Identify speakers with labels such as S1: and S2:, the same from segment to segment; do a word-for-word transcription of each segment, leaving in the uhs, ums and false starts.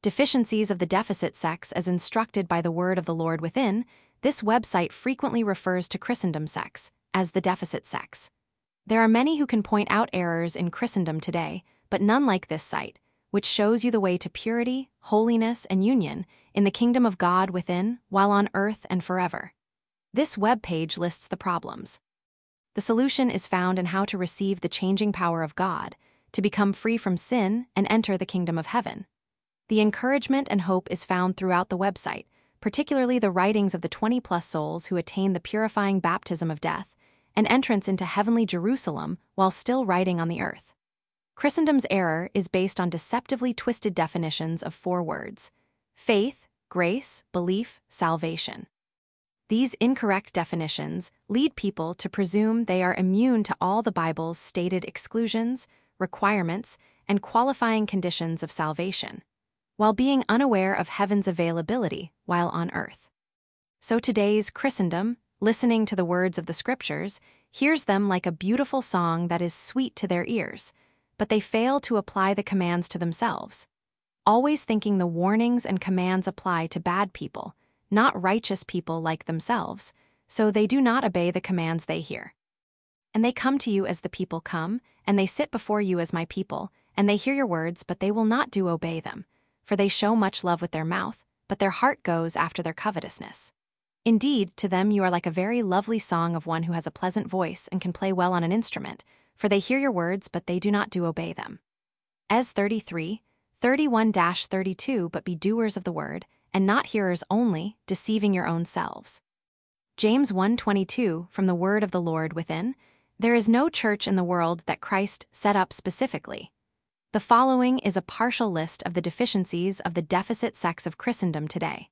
S1: Deficiencies of the deficit sex as instructed by the word of the Lord within, this website frequently refers to Christendom sex as the deficit sex. There are many who can point out errors in Christendom today, but none like this site, which shows you the way to purity, holiness, and union in the kingdom of God within, while on earth and forever. This web page lists the problems. The solution is found in how to receive the changing power of God, to become free from sin and enter the kingdom of heaven. The encouragement and hope is found throughout the website, particularly the writings of the twenty-plus souls who attain the purifying baptism of death and entrance into heavenly Jerusalem while still writing on the earth. Christendom's error is based on deceptively twisted definitions of four words: faith, grace, belief, salvation. These incorrect definitions lead people to presume they are immune to all the Bible's stated exclusions, requirements, and qualifying conditions of salvation, while being unaware of heaven's availability while on earth. So today's Christendom, listening to the words of the Scriptures, hears them like a beautiful song that is sweet to their ears, but they fail to apply the commands to themselves, always thinking the warnings and commands apply to bad people, not righteous people like themselves, so they do not obey the commands they hear. And they come to you as the people come, and they sit before you as my people, and they hear your words, but they will not do obey them, for they show much love with their mouth, but their heart goes after their covetousness. Indeed, to them you are like a very lovely song of one who has a pleasant voice and can play well on an instrument, for they hear your words, but they do not do obey them. Ez thirty-three, thirty-one to thirty-two. But be doers of the word, and not hearers only, deceiving your own selves. James one twenty-two, from the word of the Lord within, there is no church in the world that Christ set up specifically. The following is a partial list of the deficiencies of the deficit sex of Christendom today.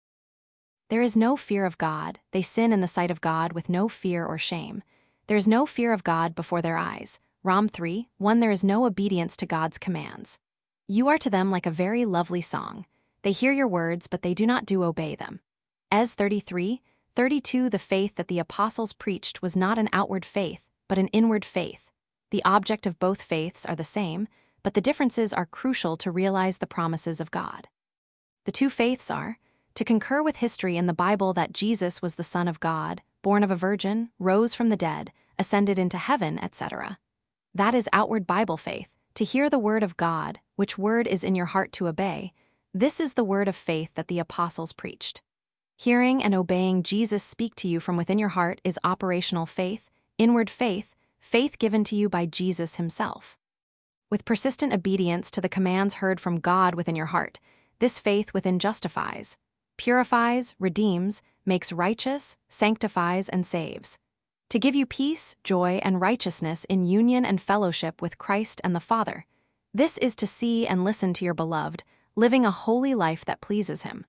S1: There is no fear of God. They sin in the sight of God with no fear or shame. There is no fear of God before their eyes. Rom three, one. There is no obedience to God's commands. You are to them like a very lovely song. They hear your words, but they do not do obey them. Ez thirty-three, thirty-two. The faith that the apostles preached was not an outward faith, but an inward faith. The object of both faiths are the same, but the differences are crucial to realize the promises of God. The two faiths are to concur with history in the Bible that Jesus was the Son of God, born of a virgin, rose from the dead, ascended into heaven, et cetera. That is outward Bible faith, to hear the word of God, which word is in your heart to obey. This is the word of faith that the apostles preached. Hearing and obeying Jesus speak to you from within your heart is operational faith, inward faith, faith given to you by Jesus himself. With persistent obedience to the commands heard from God within your heart, this faith within justifies, purifies, redeems, makes righteous, sanctifies, and saves, to give you peace, joy, and righteousness in union and fellowship with Christ and the Father. This is to see and listen to your beloved, living a holy life that pleases him.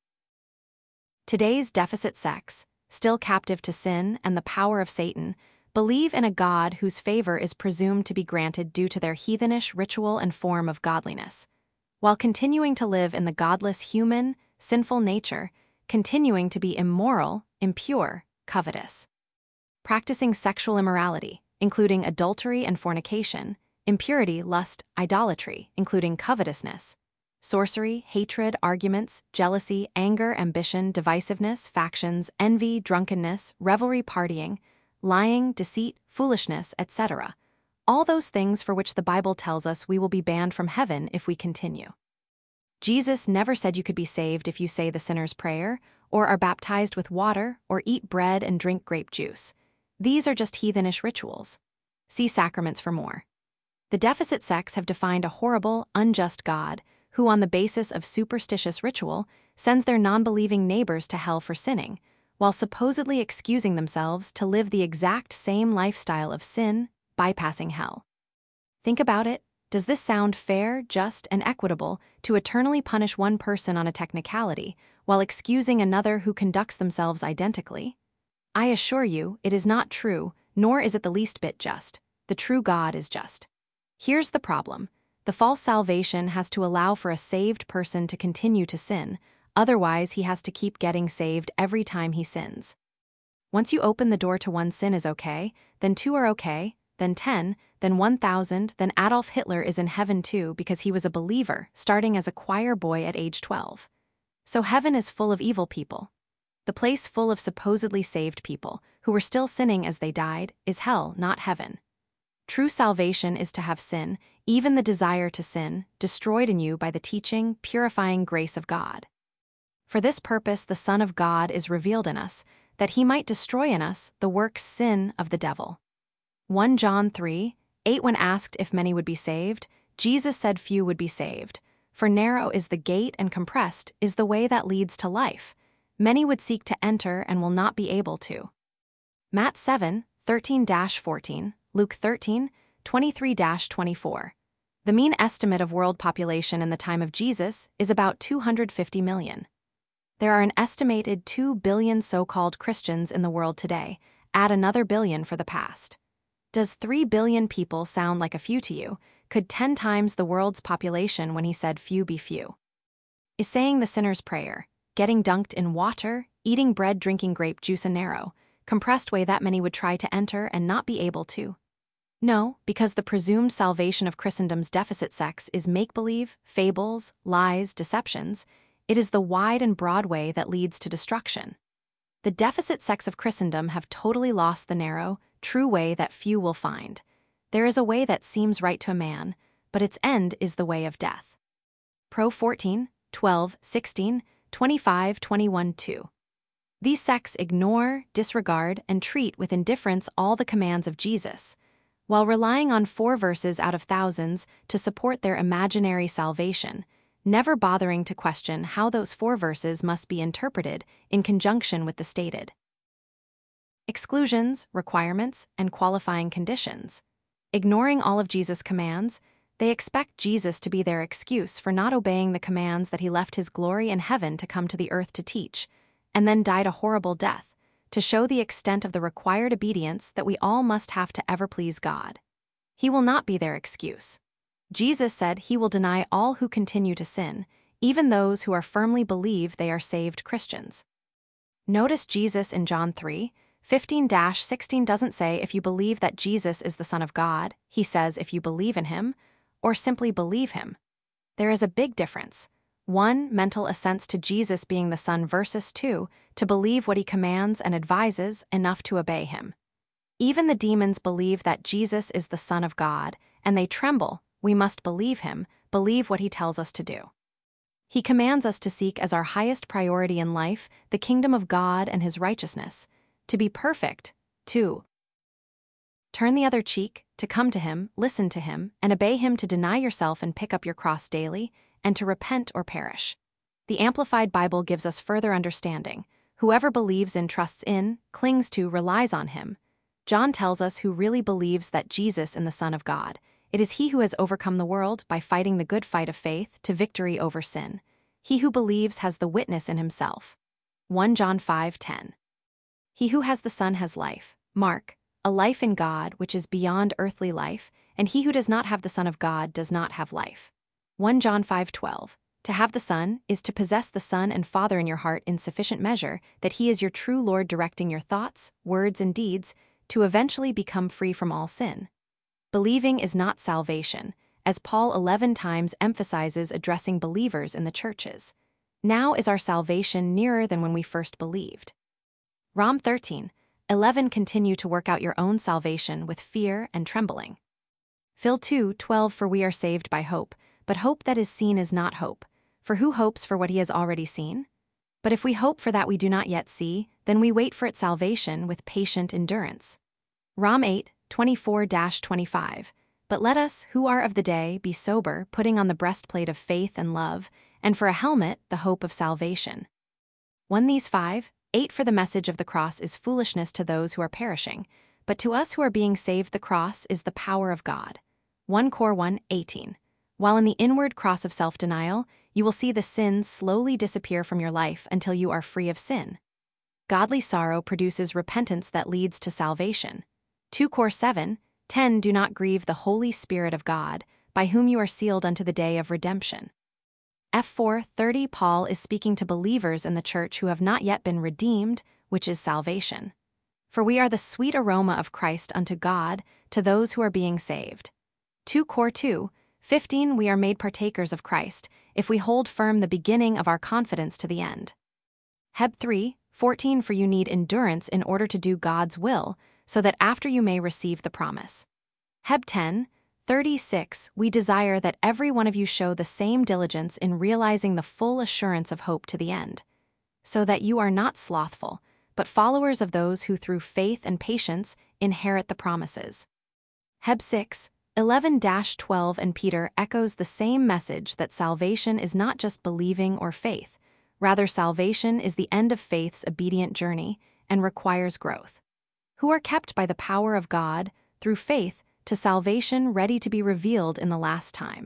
S1: Today's deficit sex, still captive to sin and the power of Satan, believe in a God whose favor is presumed to be granted due to their heathenish ritual and form of godliness, while continuing to live in the godless human, sinful nature, continuing to be immoral, impure, covetous, practicing sexual immorality, including adultery and fornication, impurity, lust, idolatry, including covetousness, sorcery, hatred, arguments, jealousy, anger, ambition, divisiveness, factions, envy, drunkenness, revelry, partying, lying, deceit, foolishness, et cetera. All those things for which the Bible tells us we will be banned from heaven if we continue. Jesus never said you could be saved if you say the sinner's prayer, or are baptized with water, or eat bread and drink grape juice. These are just heathenish rituals. See Sacraments for more. The deficit sects have defined a horrible, unjust God, who on the basis of superstitious ritual sends their non-believing neighbors to hell for sinning, while supposedly excusing themselves to live the exact same lifestyle of sin, bypassing hell. Think about it. Does this sound fair, just, and equitable to eternally punish one person on a technicality while excusing another who conducts themselves identically? I assure you, it is not true, nor is it the least bit just. The true God is just. Here's the problem. The false salvation has to allow for a saved person to continue to sin, otherwise he has to keep getting saved every time he sins. Once you open the door to one sin is okay, then two are okay, then ten, then one thousand, then Adolf Hitler is in heaven too because he was a believer, starting as a choir boy at age twelve. So heaven is full of evil people. The place full of supposedly saved people, who were still sinning as they died, is hell, not heaven. True salvation is to have sin, even the desire to sin, destroyed in you by the teaching, purifying grace of God. For this purpose the Son of God is revealed in us, that he might destroy in us the works sin of the devil. First John three eight. When asked if many would be saved, Jesus said few would be saved. For narrow is the gate and compressed is the way that leads to life. Many would seek to enter and will not be able to. Matthew seven thirteen to fourteen, Luke thirteen twenty-three to twenty-four. The mean estimate of world population in the time of Jesus is about two hundred fifty million. There are an estimated two billion so-called Christians in the world today. Add another billion for the past. Does three billion people sound like a few to you? Could ten times the world's population when he said few be few? Is saying the sinner's prayer, getting dunked in water, eating bread, drinking grape juice a narrow, compressed way that many would try to enter and not be able to? No, because the presumed salvation of Christendom's deficit sects is make-believe, fables, lies, deceptions. It is the wide and broad way that leads to destruction. The deficit sects of Christendom have totally lost the narrow, true way that few will find. There is a way that seems right to a man, but its end is the way of death. Pro fourteen, twelve, sixteen, twenty-five, twenty-one, two. These sects ignore, disregard, and treat with indifference all the commands of Jesus, while relying on four verses out of thousands to support their imaginary salvation, never bothering to question how those four verses must be interpreted in conjunction with the stated exclusions, requirements, and qualifying conditions. Ignoring all of Jesus' commands, they expect Jesus to be their excuse for not obeying the commands that he left his glory in heaven to come to the earth to teach, and then died a horrible death, to show the extent of the required obedience that we all must have to ever please God. He will not be their excuse. Jesus said he will deny all who continue to sin, even those who are firmly believe they are saved Christians. Notice Jesus in John three fifteen to sixteen doesn't say if you believe that Jesus is the Son of God, he says if you believe in him, or simply believe him. There is a big difference. One, mental assents to Jesus being the Son versus two, to believe what he commands and advises enough to obey him. Even the demons believe that Jesus is the Son of God, and they tremble. We must believe him, believe what he tells us to do. He commands us to seek as our highest priority in life the kingdom of God and his righteousness, to be perfect, to turn the other cheek, to come to him, listen to him, and obey him, to deny yourself and pick up your cross daily, and to repent or perish. The Amplified Bible gives us further understanding. Whoever believes in, trusts in, clings to, relies on him. John tells us who really believes that Jesus is the Son of God. It is he who has overcome the world by fighting the good fight of faith to victory over sin. He who believes has the witness in himself. First John five ten. He who has the Son has life. Mark, a life in God which is beyond earthly life, and he who does not have the Son of God does not have life. First John five twelve. To have the Son is to possess the Son and Father in your heart in sufficient measure that he is your true Lord, directing your thoughts, words, and deeds to eventually become free from all sin. Believing is not salvation, as Paul eleven times emphasizes addressing believers in the churches. Now is our salvation nearer than when we first believed. Rom thirteen eleven. Continue to work out your own salvation with fear and trembling. Phil two twelve. For we are saved by hope, but hope that is seen is not hope. For who hopes for what he has already seen? But if we hope for that we do not yet see, then we wait for its salvation with patient endurance. Rom eight twenty-four to twenty-five. But let us, who are of the day, be sober, putting on the breastplate of faith and love, and for a helmet the hope of salvation. one These five eight. For the message of the cross is foolishness to those who are perishing, but to us who are being saved the cross is the power of God. First Cor one eighteen. While in the inward cross of self-denial, you will see the sins slowly disappear from your life until you are free of sin. Godly sorrow produces repentance that leads to salvation. Second Cor seven ten. Do not grieve the Holy Spirit of God, by whom you are sealed unto the day of redemption. F four thirty. Paul is speaking to believers in the church who have not yet been redeemed, which is salvation. For we are the sweet aroma of Christ unto God, to those who are being saved. Second Cor two fifteen We are made partakers of Christ, if we hold firm the beginning of our confidence to the end. Heb three fourteen For you need endurance in order to do God's will, so that after you may receive the promise. Heb ten thirty-six We desire that every one of you show the same diligence in realizing the full assurance of hope to the end, so that you are not slothful, but followers of those who through faith and patience inherit the promises. Heb six eleven twelve And Peter echoes the same message that salvation is not just believing or faith, rather salvation is the end of faith's obedient journey and requires growth. Who are kept by the power of God, through faith, to salvation ready to be revealed in the last time.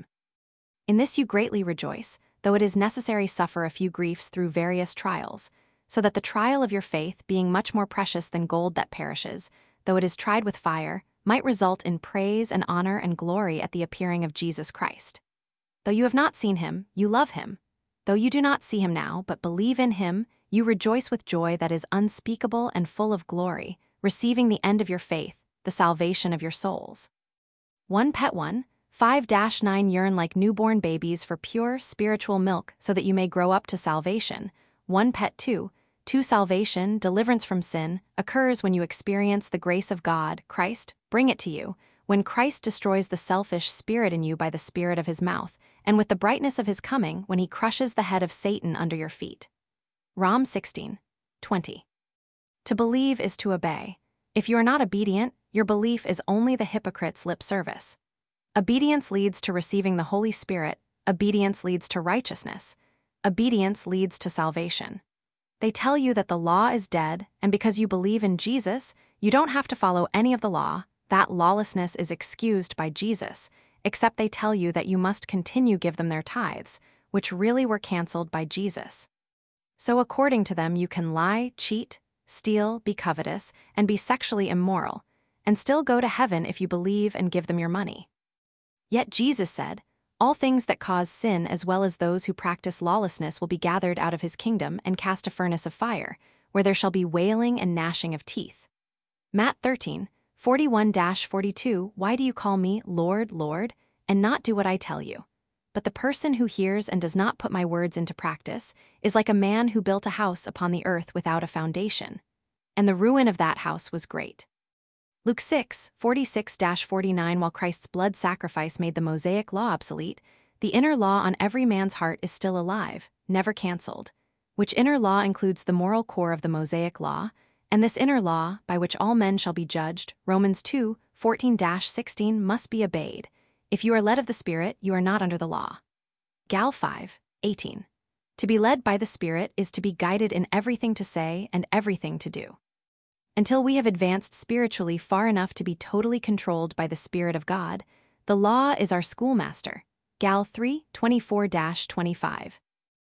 S1: In this you greatly rejoice, though it is necessary suffer a few griefs through various trials, so that the trial of your faith, being much more precious than gold that perishes, though it is tried with fire, might result in praise and honor and glory at the appearing of Jesus Christ. Though you have not seen him, you love him. Though you do not see him now, but believe in him, you rejoice with joy that is unspeakable and full of glory, receiving the end of your faith, the salvation of your souls. First Peter one five nine Yearn like newborn babies for pure spiritual milk so that you may grow up to salvation. First Peter two two Salvation, deliverance from sin, occurs when you experience the grace of God, Christ, bring it to you, when Christ destroys the selfish spirit in you by the spirit of his mouth, and with the brightness of his coming when he crushes the head of Satan under your feet. Romans sixteen twenty To believe is to obey. If you are not obedient, your belief is only the hypocrite's lip service. Obedience leads to receiving the Holy Spirit, obedience leads to righteousness, obedience leads to salvation. They tell you that the law is dead, and because you believe in Jesus, you don't have to follow any of the law, that lawlessness is excused by Jesus, except they tell you that you must continue give them their tithes, which really were canceled by Jesus. So according to them you can lie, cheat, steal, be covetous, and be sexually immoral, and still go to heaven if you believe and give them your money. Yet Jesus said, all things that cause sin as well as those who practice lawlessness will be gathered out of his kingdom and cast a furnace of fire, where there shall be wailing and gnashing of teeth. Matt thirteen forty-one to forty-two Why do you call me, Lord, Lord, and not do what I tell you? But the person who hears and does not put my words into practice is like a man who built a house upon the earth without a foundation. And the ruin of that house was great. Luke six forty-six to forty-nine While Christ's blood sacrifice made the Mosaic law obsolete, the inner law on every man's heart is still alive, never canceled, which inner law includes the moral core of the Mosaic law, and this inner law, by which all men shall be judged, Romans two fourteen to sixteen must be obeyed. If you are led of the Spirit, you are not under the law. Gal five eighteen To be led by the Spirit is to be guided in everything to say and everything to do. Until we have advanced spiritually far enough to be totally controlled by the Spirit of God, the law is our schoolmaster. Gal three twenty-four to twenty-five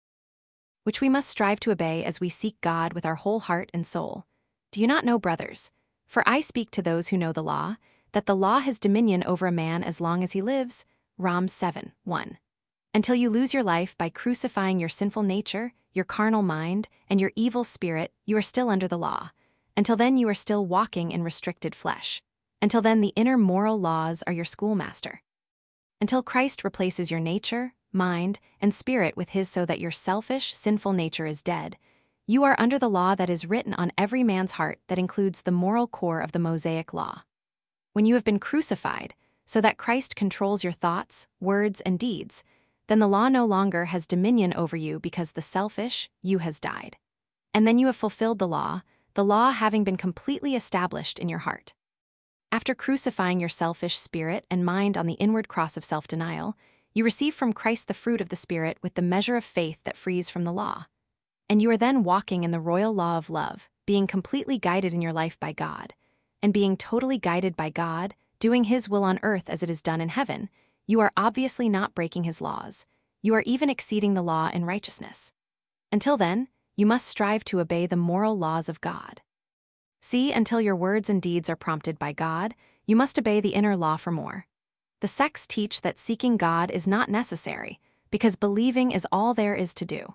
S1: Which we must strive to obey as we seek God with our whole heart and soul. Do you not know, brothers? For I speak to those who know the law, that the law has dominion over a man as long as he lives. Romans seven one Until you lose your life by crucifying your sinful nature, your carnal mind, and your evil spirit, you are still under the law. Until then you are still walking in restricted flesh. Until then the inner moral laws are your schoolmaster. Until Christ replaces your nature, mind, and spirit with his so that your selfish, sinful nature is dead, you are under the law that is written on every man's heart that includes the moral core of the Mosaic law. When you have been crucified, so that Christ controls your thoughts, words, and deeds, then the law no longer has dominion over you because the selfish, you has died. And then you have fulfilled the law, the law having been completely established in your heart. After crucifying your selfish spirit and mind on the inward cross of self-denial, you receive from Christ the fruit of the Spirit with the measure of faith that frees from the law. And you are then walking in the royal law of love, being completely guided in your life by God, and being totally guided by God, doing his will on earth as it is done in heaven. You are obviously not breaking his laws. You are even exceeding the law in righteousness. Until then, you must strive to obey the moral laws of God. See, until your words and deeds are prompted by God, you must obey the inner law for more. The sects teach that seeking God is not necessary, because believing is all there is to do.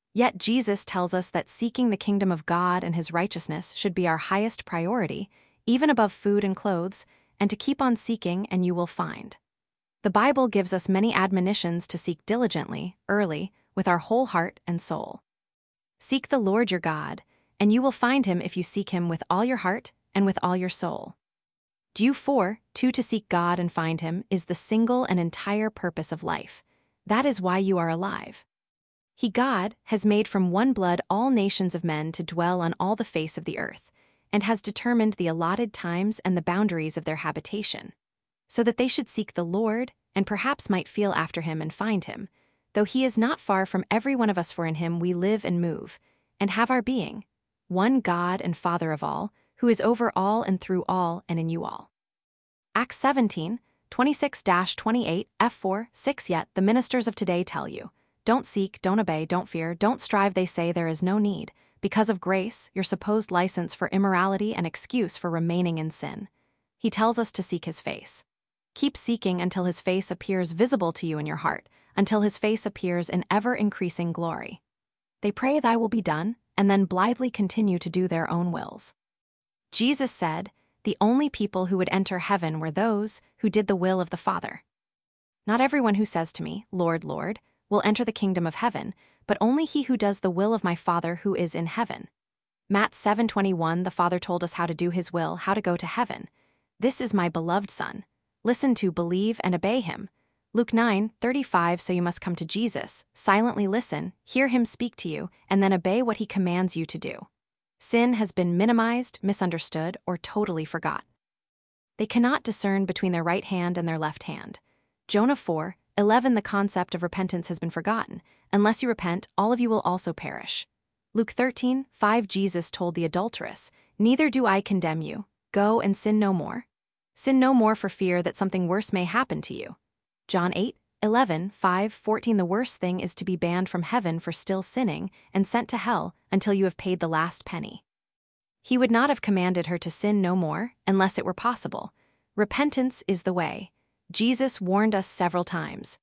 S1: Yet Jesus tells us that seeking the kingdom of God and his righteousness should be our highest priority, even above food and clothes, and to keep on seeking and you will find. The Bible gives us many admonitions to seek diligently, early, with our whole heart and soul. Seek the Lord your God, and you will find him if you seek him with all your heart and with all your soul. Due four, two to seek God and find him is the single and entire purpose of life. That is why you are alive. He, God, has made from one blood all nations of men to dwell on all the face of the earth, and has determined the allotted times and the boundaries of their habitation, so that they should seek the Lord, and perhaps might feel after him and find him, though he is not far from every one of us, for in him we live and move, and have our being, one God and Father of all, who is over all and through all and in you all. Acts seventeen, twenty-six to twenty-eight, F four, six. Yet the ministers of today tell you, don't seek, don't obey, don't fear, don't strive. They say there is no need, because of grace, your supposed license for immorality and excuse for remaining in sin. He tells us to seek his face. Keep seeking until his face appears visible to you in your heart, until his face appears in ever-increasing glory. They pray thy will be done, and then blithely continue to do their own wills. Jesus said, the only people who would enter heaven were those who did the will of the Father. Not everyone who says to me, Lord, Lord, will enter the kingdom of heaven, but only he who does the will of my Father who is in heaven. Matt seven twenty-one. The Father told us how to do his will, how to go to heaven. This is my beloved Son. Listen to, believe, and obey him. Luke nine thirty-five. So you must come to Jesus, silently listen, hear him speak to you, and then obey what he commands you to do. Sin has been minimized, misunderstood, or totally forgot. They cannot discern between their right hand and their left hand. Jonah four eleven. The concept of repentance has been forgotten. Unless you repent, all of you will also perish. Luke thirteen five. Jesus told the adulteress, neither do I condemn you. Go and sin no more. Sin no more for fear that something worse may happen to you. John eight eleven, five fourteen. The worst thing is to be banned from heaven for still sinning and sent to hell until you have paid the last penny. He would not have commanded her to sin no more unless it were possible. Repentance is the way. Jesus warned us several times.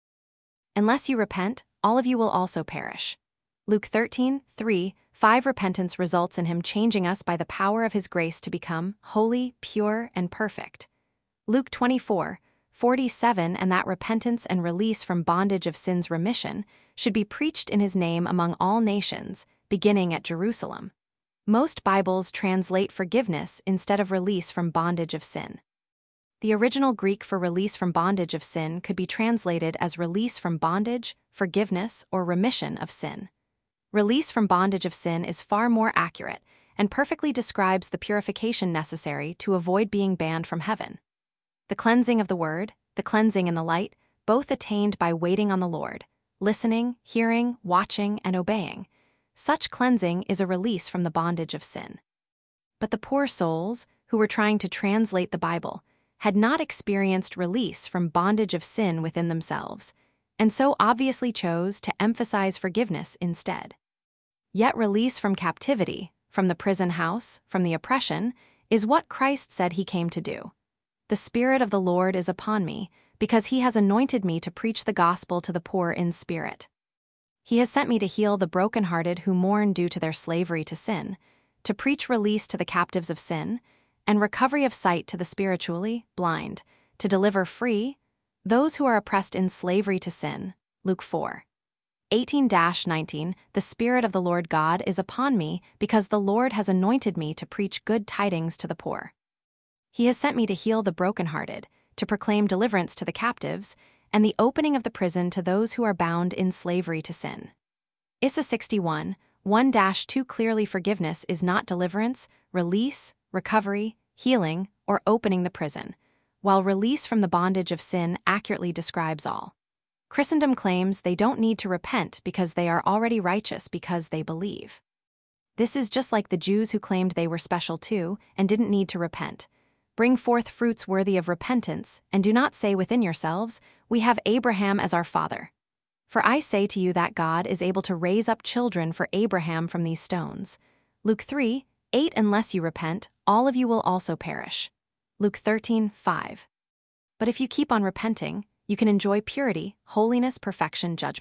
S1: Unless you repent, all of you will also perish. Luke thirteen three, five. Repentance results in him changing us by the power of his grace to become holy, pure, and perfect. Luke twenty-four forty-seven. And that repentance and release from bondage of sin's remission should be preached in his name among all nations, beginning at Jerusalem. Most Bibles translate forgiveness instead of release from bondage of sin. The original Greek for release from bondage of sin could be translated as release from bondage, forgiveness, or remission of sin. Release from bondage of sin is far more accurate and perfectly describes the purification necessary to avoid being banned from heaven. The cleansing of the word, the cleansing in the light, both attained by waiting on the Lord, listening, hearing, watching, and obeying. Such cleansing is a release from the bondage of sin. But the poor souls, who were trying to translate the Bible, had not experienced release from bondage of sin within themselves, and so obviously chose to emphasize forgiveness instead. Yet release from captivity, from the prison house, from the oppression, is what Christ said he came to do. The Spirit of the Lord is upon me, because he has anointed me to preach the gospel to the poor in spirit. He has sent me to heal the brokenhearted who mourn due to their slavery to sin, to preach release to the captives of sin, and recovery of sight to the spiritually blind, to deliver free those who are oppressed in slavery to sin. Luke four eighteen to nineteen. The Spirit of the Lord God is upon me, because the Lord has anointed me to preach good tidings to the poor. He has sent me to heal the brokenhearted, to proclaim deliverance to the captives, and the opening of the prison to those who are bound in slavery to sin. Isaiah sixty-one one to two. Clearly, forgiveness is not deliverance, release, recovery, healing, or opening the prison, while release from the bondage of sin accurately describes all. Christendom claims they don't need to repent because they are already righteous because they believe. This is just like the Jews who claimed they were special too and didn't need to repent. Bring forth fruits worthy of repentance, and do not say within yourselves, we have Abraham as our father. For I say to you that God is able to raise up children for Abraham from these stones. Luke three eight. Unless you repent, all of you will also perish. Luke thirteen five. But if you keep on repenting, you can enjoy purity, holiness, perfection, judgment,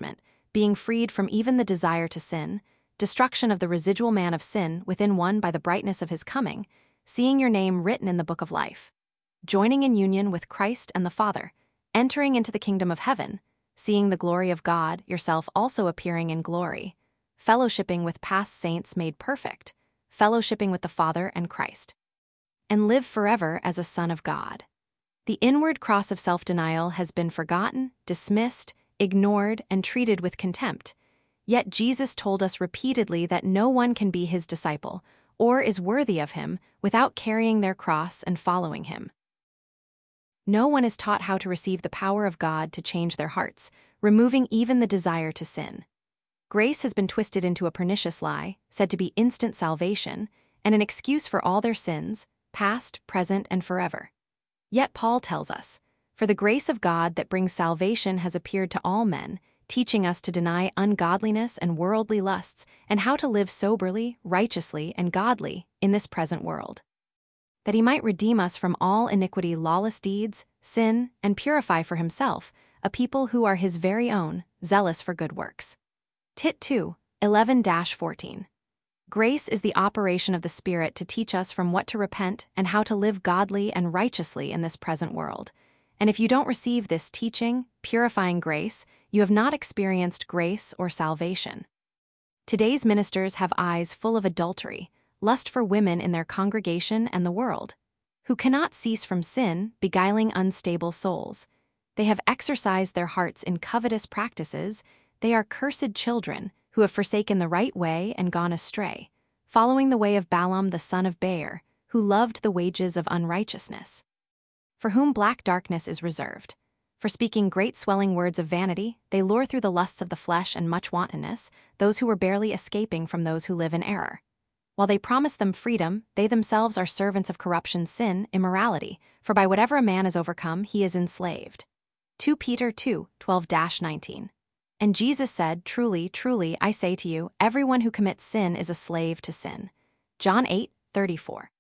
S1: being freed from even the desire to sin, destruction of the residual man of sin within one by the brightness of his coming, seeing your name written in the book of life, joining in union with Christ and the Father, entering into the kingdom of heaven, seeing the glory of God, yourself also appearing in glory, fellowshipping with past saints made perfect, fellowshipping with the Father and Christ, and live forever as a son of God. The inward cross of self-denial has been forgotten, dismissed, ignored, and treated with contempt. Yet Jesus told us repeatedly that no one can be his disciple, or is worthy of him, without carrying their cross and following him. No one is taught how to receive the power of God to change their hearts, removing even the desire to sin. Grace has been twisted into a pernicious lie, said to be instant salvation, and an excuse for all their sins, past, present, and forever. Yet Paul tells us, "For the grace of God that brings salvation has appeared to all men, teaching us to deny ungodliness and worldly lusts, and how to live soberly, righteously, and godly in this present world, that he might redeem us from all iniquity, lawless deeds, sin, and purify for himself a people who are his very own, zealous for good works." Tit two, eleven to fourteen. Grace is the operation of the Spirit to teach us from what to repent and how to live godly and righteously in this present world. And if you don't receive this teaching, purifying grace, you have not experienced grace or salvation. Today's ministers have eyes full of adultery, lust for women in their congregation and the world, who cannot cease from sin, beguiling unstable souls. They have exercised their hearts in covetous practices. They are cursed children who have forsaken the right way and gone astray, following the way of Balaam the son of Beor, who loved the wages of unrighteousness, for whom black darkness is reserved. For speaking great swelling words of vanity, they lure through the lusts of the flesh and much wantonness those who were barely escaping from those who live in error. While they promise them freedom, they themselves are servants of corruption, sin, immorality, for by whatever a man is overcome, he is enslaved. Second Peter two, twelve to nineteen. And Jesus said, "Truly, truly, I say to you, everyone who commits sin is a slave to sin." John eight, thirty-four.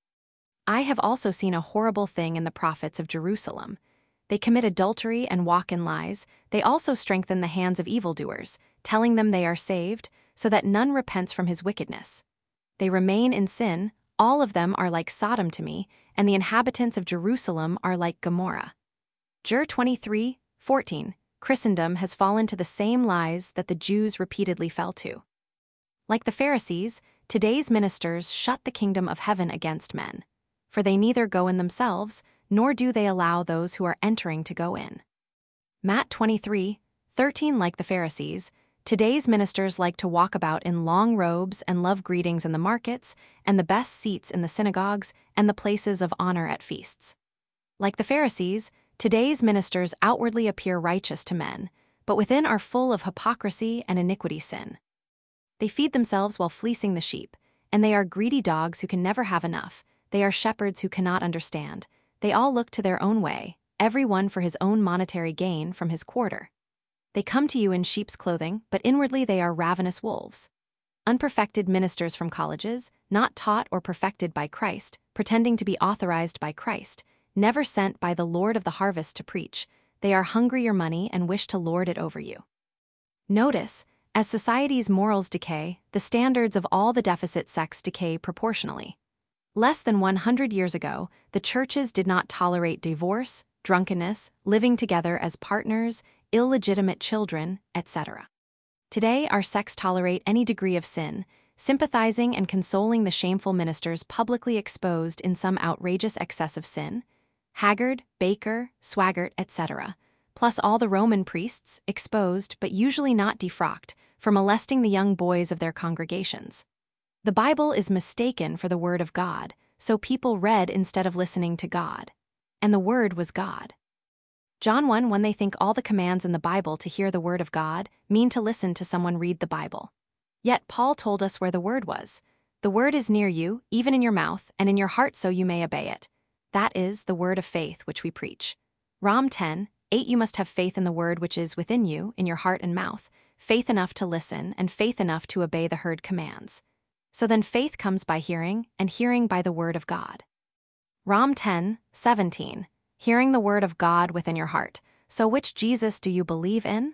S1: I have also seen a horrible thing in the prophets of Jerusalem. They commit adultery and walk in lies. They also strengthen the hands of evildoers, telling them they are saved, so that none repents from his wickedness. They remain in sin. All of them are like Sodom to me, and the inhabitants of Jerusalem are like Gomorrah. Jer twenty-three, fourteen. Christendom has fallen to the same lies that the Jews repeatedly fell to. Like the Pharisees, today's ministers shut the kingdom of heaven against men, for they neither go in themselves, nor do they allow those who are entering to go in. Matthew twenty-three, thirteen. Like the Pharisees, today's ministers like to walk about in long robes and love greetings in the markets and the best seats in the synagogues and the places of honor at feasts. Like the Pharisees, today's ministers outwardly appear righteous to men, but within are full of hypocrisy and iniquity sin. They feed themselves while fleecing the sheep, and they are greedy dogs who can never have enough. They are shepherds who cannot understand. They all look to their own way, every one for his own monetary gain from his quarter. They come to you in sheep's clothing, but inwardly they are ravenous wolves. Unperfected ministers from colleges, not taught or perfected by Christ, pretending to be authorized by Christ, never sent by the Lord of the harvest to preach. They are hungry your money and wish to lord it over you. Notice, as society's morals decay, the standards of all the deficit sects decay proportionally. Less than one hundred years ago, the churches did not tolerate divorce, drunkenness, living together as partners, illegitimate children, et cetera. Today, our sects tolerate any degree of sin, sympathizing and consoling the shameful ministers publicly exposed in some outrageous excess of sin. Haggard, Baker, Swaggart, et cetera, plus all the Roman priests, exposed but usually not defrocked, for molesting the young boys of their congregations. The Bible is mistaken for the Word of God, so people read instead of listening to God. And the Word was God. John one. When they think all the commands in the Bible to hear the Word of God mean to listen to someone read the Bible. Yet Paul told us where the Word was. The Word is near you, even in your mouth, and in your heart, so you may obey it. That is the word of faith which we preach. Romans ten, eight. You must have faith in the word which is within you, in your heart and mouth, faith enough to listen and faith enough to obey the heard commands. So then faith comes by hearing, and hearing by the word of God. Romans ten, seventeen. Hearing the word of God within your heart. So which Jesus do you believe in?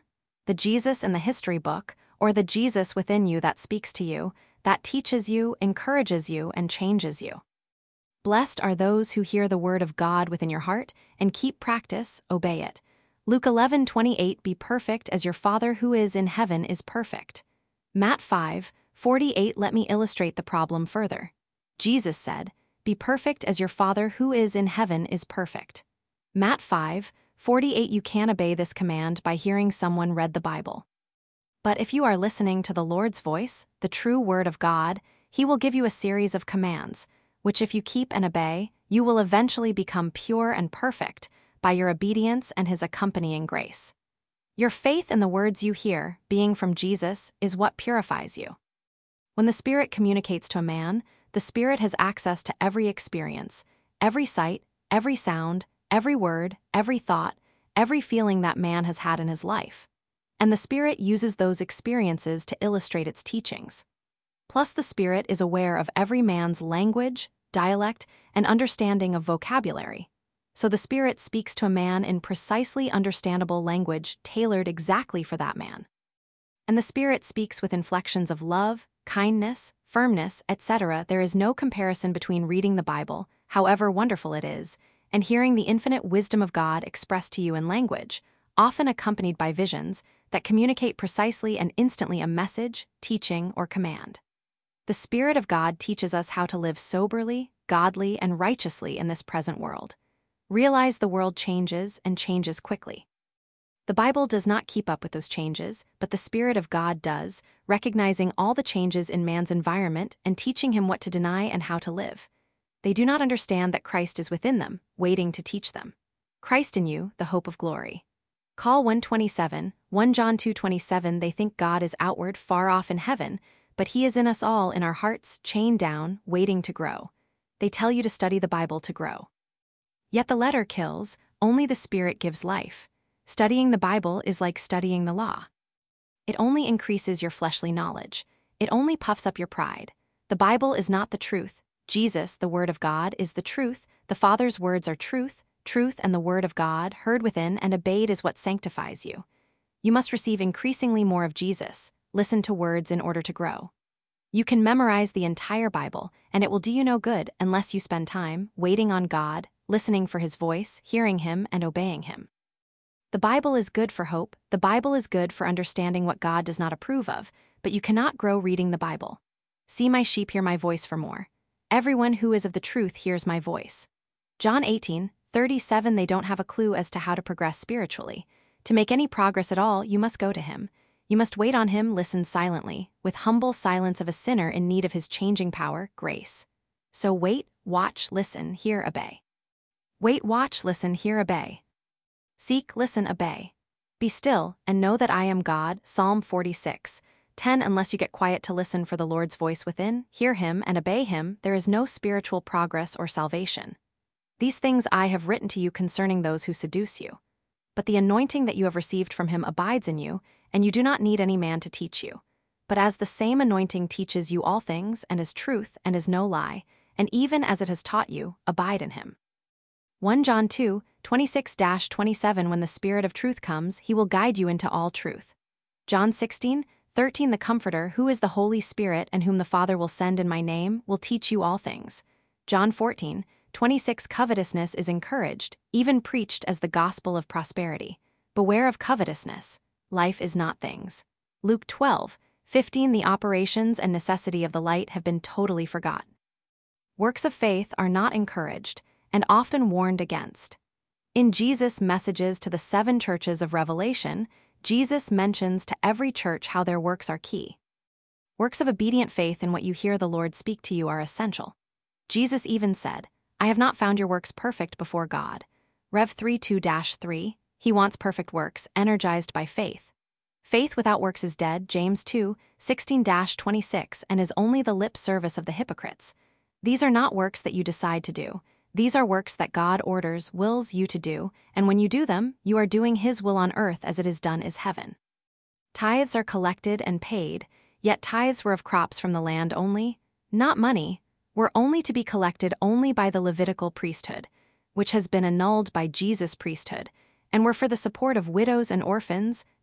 S1: the Jesus in the history book, or the Jesus within you that speaks to you, that teaches you, encourages you, and changes you. Blessed are those who hear the word of God within your heart and keep practice, obey it. Luke eleven twenty-eight. Be perfect as your Father who is in heaven is perfect. Matt five forty-eight. Let me illustrate the problem further. Jesus said, be perfect as your Father who is in heaven is perfect. Matt five forty-eight. You can obey this command by hearing someone read the Bible. But if you are listening to the Lord's voice, the true word of God, He will give you a series of commands, which if you keep and obey, you will eventually become pure and perfect by your obedience and His accompanying grace. Your faith in the words you hear, being from Jesus, is what purifies you. When the Spirit communicates to a man, the Spirit has access to every experience, every sight, every sound, every word, every thought, every feeling that man has had in his life. And the Spirit uses those experiences to illustrate its teachings. Plus, the Spirit is aware of every man's language, dialect, and understanding of vocabulary. So the Spirit speaks to a man in precisely understandable language tailored exactly for that man. And the Spirit speaks with inflections of love, kindness, firmness, et cetera. There is no comparison between reading the Bible, however wonderful it is, and hearing the infinite wisdom of God expressed to you in language, often accompanied by visions, that communicate precisely and instantly a message, teaching, or command. The Spirit of God teaches us how to live soberly, godly, and righteously in this present world. Realize the world changes and changes quickly. The Bible does not keep up with those changes, but the Spirit of God does, recognizing all the changes in man's environment and teaching him what to deny and how to live. They do not understand that Christ is within them, waiting to teach them. Christ in you, the hope of glory. Call one twenty-seven, First John two twenty-seven. They think God is outward, far off in heaven, but He is in us all, in our hearts, chained down, waiting to grow. They tell you to study the Bible to grow. Yet the letter kills, only the Spirit gives life. Studying the Bible is like studying the law. It only increases your fleshly knowledge. It only puffs up your pride. The Bible is not the truth. Jesus, the Word of God, is the truth. The Father's words are truth. Truth and the Word of God, heard within and obeyed, is what sanctifies you. You must receive increasingly more of Jesus. Listen to words in order to grow. You can memorize the entire Bible, and it will do you no good unless you spend time waiting on God, listening for His voice, hearing Him, and obeying Him. The Bible is good for hope. The Bible is good for understanding what God does not approve of, but you cannot grow reading the Bible. See my sheep, hear my voice for more. Everyone who is of the truth hears my voice. John eighteen thirty-seven. They don't have a clue as to how to progress spiritually. To make any progress at all, you must go to Him. You must wait on Him, listen silently, with humble silence of a sinner in need of His changing power, grace. So wait, watch, listen, hear, obey. Wait, watch, listen, hear, obey. Seek, listen, obey. Be still, and know that I am God. Psalm forty-six ten. Unless you get quiet to listen for the Lord's voice within, hear Him, and obey Him, there is no spiritual progress or salvation. These things I have written to you concerning those who seduce you. But the anointing that you have received from Him abides in you, and you do not need any man to teach you. But as the same anointing teaches you all things, and is truth, and is no lie, and even as it has taught you, abide in Him. First John two twenty-six to twenty-seven. When the Spirit of truth comes, He will guide you into all truth. John sixteen thirteen. The Comforter, who is the Holy Spirit, and whom the Father will send in my name, will teach you all things. John fourteen twenty-six. Covetousness is encouraged, even preached as the gospel of prosperity. Beware of covetousness. Life is not things. Luke twelve fifteen. The operations and necessity of the light have been totally forgotten. Works of faith are not encouraged, and often warned against. In Jesus' messages to the seven churches of Revelation, Jesus mentions to every church how their works are key. Works of obedient faith in what you hear the Lord speak to you are essential. Jesus even said, I have not found your works perfect before God. Rev three two to three. He wants perfect works, energized by faith. Faith without works is dead. James two sixteen to twenty-six. And is only the lip service of the hypocrites. These are not works that you decide to do. These are works that God orders, wills you to do, and when you do them, you are doing His will on earth as it is done in heaven. Tithes are collected and paid, yet tithes were of crops from the land only, not money, were only to be collected only by the Levitical priesthood, which has been annulled by Jesus' priesthood, and were for the support of widows and orphans,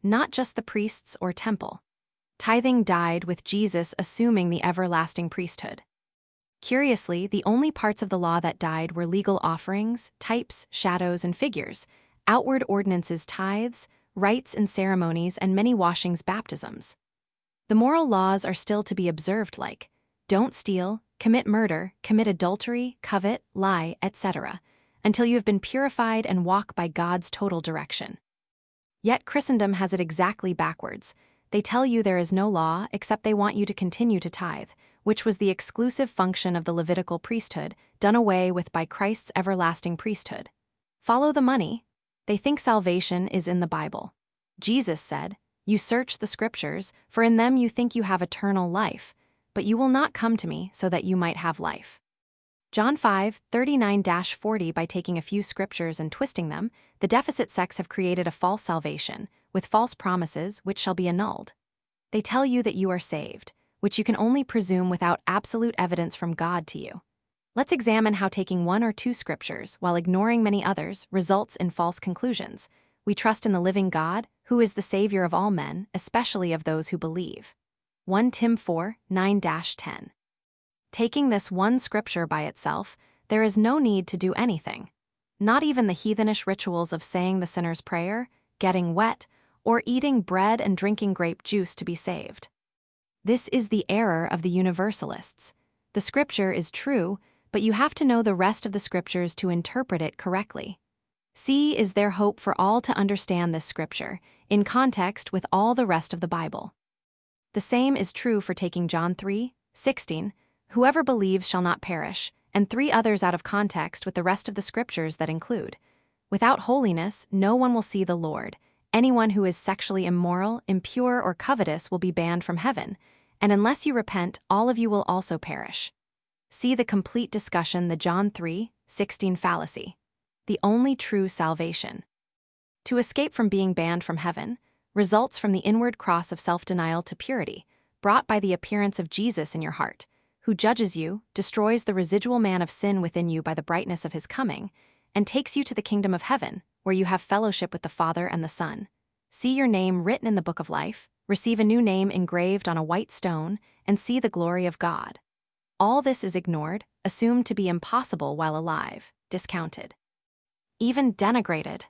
S1: not just the priests or temple. Tithing died with Jesus assuming the everlasting priesthood. Curiously, the only parts of the law that died were legal offerings, types, shadows, and figures, outward ordinances, tithes, rites and ceremonies, and many washings, baptisms. The moral laws are still to be observed, like don't steal, commit murder, commit adultery, covet, lie, et cetera, until you have been purified and walk by God's total direction. Yet Christendom has it exactly backwards. They tell you there is no law, except they want you to continue to tithe, which was the exclusive function of the Levitical priesthood, done away with by Christ's everlasting priesthood. Follow the money. They think salvation is in the Bible. Jesus said, "You search the scriptures, for in them you think you have eternal life, but you will not come to me so that you might have life." John five thirty-nine to forty. By taking a few scriptures and twisting them, the deficit sects have created a false salvation, with false promises which shall be annulled. They tell you that you are saved, which you can only presume without absolute evidence from God to you. Let's examine how taking one or two scriptures, while ignoring many others, results in false conclusions. We trust in the living God, who is the Savior of all men, especially of those who believe. First Timothy four nine to ten. Taking this one scripture by itself, there is no need to do anything. Not even the heathenish rituals of saying the sinner's prayer, getting wet, or eating bread and drinking grape juice to be saved. This is the error of the universalists. The scripture is true, but you have to know the rest of the scriptures to interpret it correctly. See, is there hope for all to understand this scripture, in context with all the rest of the Bible? The same is true for taking John three sixteen, "Whoever believes shall not perish," and three others out of context with the rest of the scriptures that include, "Without holiness, no one will see the Lord. Anyone who is sexually immoral, impure, or covetous will be banned from heaven, and unless you repent, all of you will also perish." See the complete discussion, the John three sixteen fallacy. The only true salvation. To escape from being banned from heaven results from the inward cross of self-denial to purity, brought by the appearance of Jesus in your heart, who judges you, destroys the residual man of sin within you by the brightness of his coming, and takes you to the kingdom of heaven, where you have fellowship with the Father and the Son. See your name written in the book of life, receive a new name engraved on a white stone, and see the glory of God. All this is ignored, assumed to be impossible while alive, discounted, even denigrated.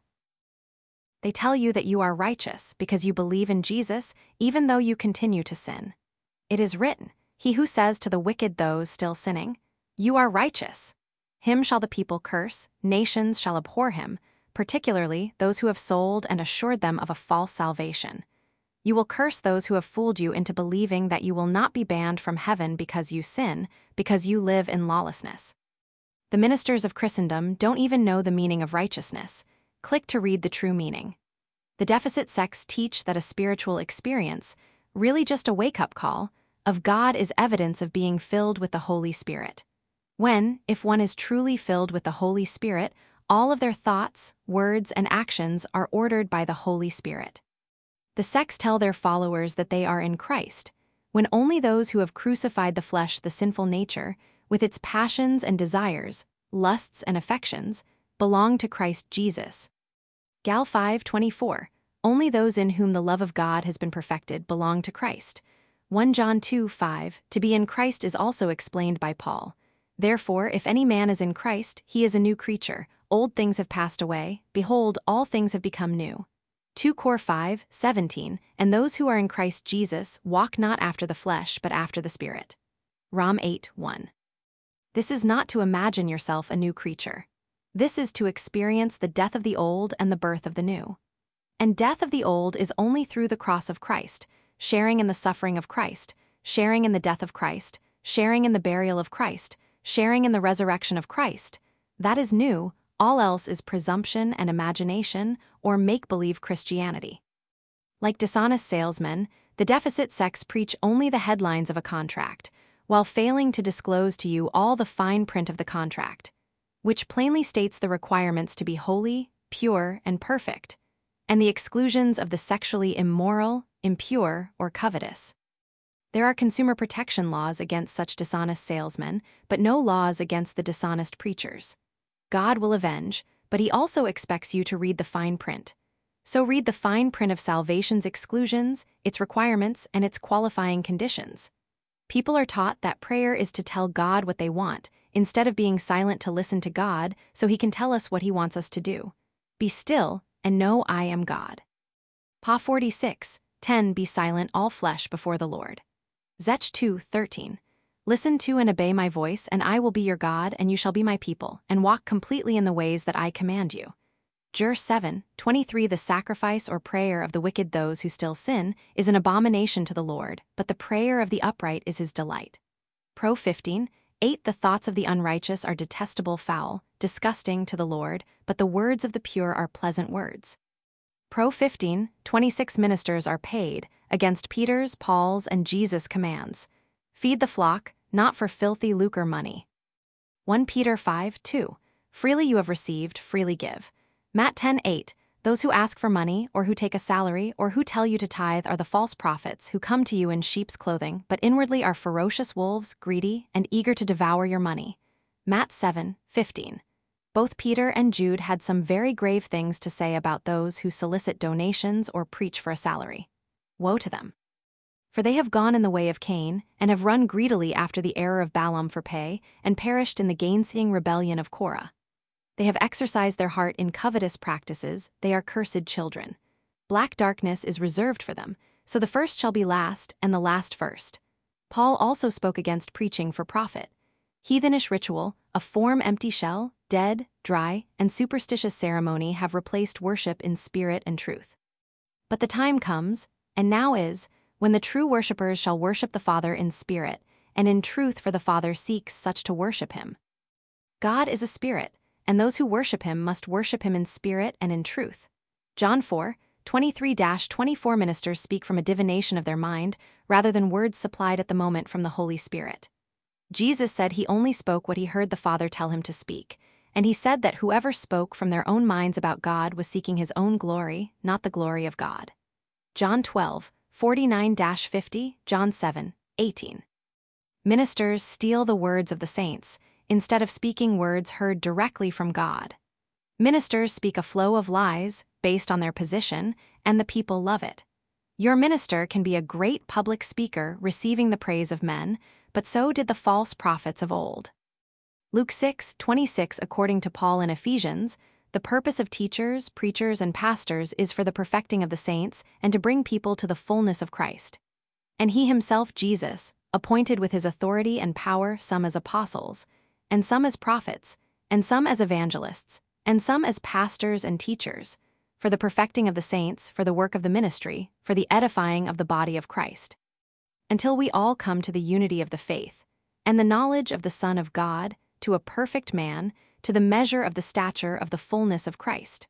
S1: They tell you that you are righteous because you believe in Jesus, even though you continue to sin. It is written, "He who says to the wicked, those still sinning, 'You are righteous,' him shall the people curse, nations shall abhor him, particularly those who have sold and assured them of a false salvation. You will curse those who have fooled you into believing that you will not be banned from heaven because you sin, because you live in lawlessness." The ministers of Christendom don't even know the meaning of righteousness. Click to read the true meaning. The deficit sects teach that a spiritual experience, really just a wake-up call, of God is evidence of being filled with the Holy Spirit. When, if one is truly filled with the Holy Spirit, all of their thoughts, words, and actions are ordered by the Holy Spirit. The sects tell their followers that they are in Christ, when only those who have crucified the flesh, the sinful nature, with its passions and desires, lusts and affections, belong to Christ Jesus. Gal five twenty-four, only those in whom the love of God has been perfected belong to Christ. First John two five, to be in Christ is also explained by Paul. Therefore, if any man is in Christ, he is a new creature. Old things have passed away, behold, all things have become new. Second Corinthians five seventeen, and those who are in Christ Jesus walk not after the flesh but after the Spirit. Romans eight one. This is not to imagine yourself a new creature. This is to experience the death of the old and the birth of the new. And death of the old is only through the cross of Christ, sharing in the suffering of Christ, sharing in the death of Christ, sharing in the burial of Christ, sharing in the resurrection of Christ. That is new. All else is presumption and imagination or make-believe Christianity. Like dishonest salesmen, the deficit sects preach only the headlines of a contract, while failing to disclose to you all the fine print of the contract, which plainly states the requirements to be holy, pure, and perfect, and the exclusions of the sexually immoral, impure, or covetous. There are consumer protection laws against such dishonest salesmen, but no laws against the dishonest preachers. God will avenge, but he also expects you to read the fine print. So read the fine print of salvation's exclusions, its requirements, and its qualifying conditions. People are taught that prayer is to tell God what they want, instead of being silent to listen to God so He can tell us what He wants us to do. Be still, and know I am God. Pa forty-six, ten Be silent all flesh before the Lord. Zech two, thirteen. Listen to and obey my voice, and I will be your God, and you shall be my people, and walk completely in the ways that I command you. Jer seven, twenty-three The sacrifice or prayer of the wicked, those who still sin, is an abomination to the Lord, but the prayer of the upright is His delight. Pro fifteen, eight The thoughts of the unrighteous are detestable, foul, disgusting to the Lord, but the words of the pure are pleasant words. Pro fifteen, twenty-six Ministers are paid, against Peter's, Paul's, and Jesus' commands. Feed the flock, not for filthy lucre money. First Peter five, two. Freely you have received, freely give. Matt ten, eight. Those who ask for money, or who take a salary, or who tell you to tithe are the false prophets who come to you in sheep's clothing, but inwardly are ferocious wolves, greedy, and eager to devour your money. Matt seven, fifteen. Both Peter and Jude had some very grave things to say about those who solicit donations or preach for a salary. Woe to them! For they have gone in the way of Cain, and have run greedily after the error of Balaam for pay, and perished in the gainsaying rebellion of Korah. They have exercised their heart in covetous practices, they are cursed children. Black darkness is reserved for them, so the first shall be last, and the last first. Paul also spoke against preaching for profit. Heathenish ritual, a form-empty shell, dead, dry, and superstitious ceremony have replaced worship in spirit and truth. But the time comes, and now is, when the true worshippers shall worship the Father in spirit, and in truth, for the Father seeks such to worship Him. God is a spirit, and those who worship Him must worship Him in spirit and in truth. John four, twenty-three to twenty-four Ministers speak from a divination of their mind, rather than words supplied at the moment from the Holy Spirit. Jesus said He only spoke what He heard the Father tell Him to speak, and He said that whoever spoke from their own minds about God was seeking his own glory, not the glory of God. John twelve, forty-nine to fifty, John seven, eighteen. Ministers steal the words of the saints, instead of speaking words heard directly from God. Ministers speak a flow of lies, based on their position, and the people love it. Your minister can be a great public speaker receiving the praise of men, but so did the false prophets of old. Luke six, twenty-six According to Paul in Ephesians, the purpose of teachers, preachers, and pastors is for the perfecting of the saints and to bring people to the fullness of Christ. And He Himself, Jesus, appointed with His authority and power some as apostles, and some as prophets, and some as evangelists, and some as pastors and teachers, for the perfecting of the saints, for the work of the ministry, for the edifying of the body of Christ, until we all come to the unity of the faith, and the knowledge of the Son of God, to a perfect man, to the measure of the stature of the fullness of Christ.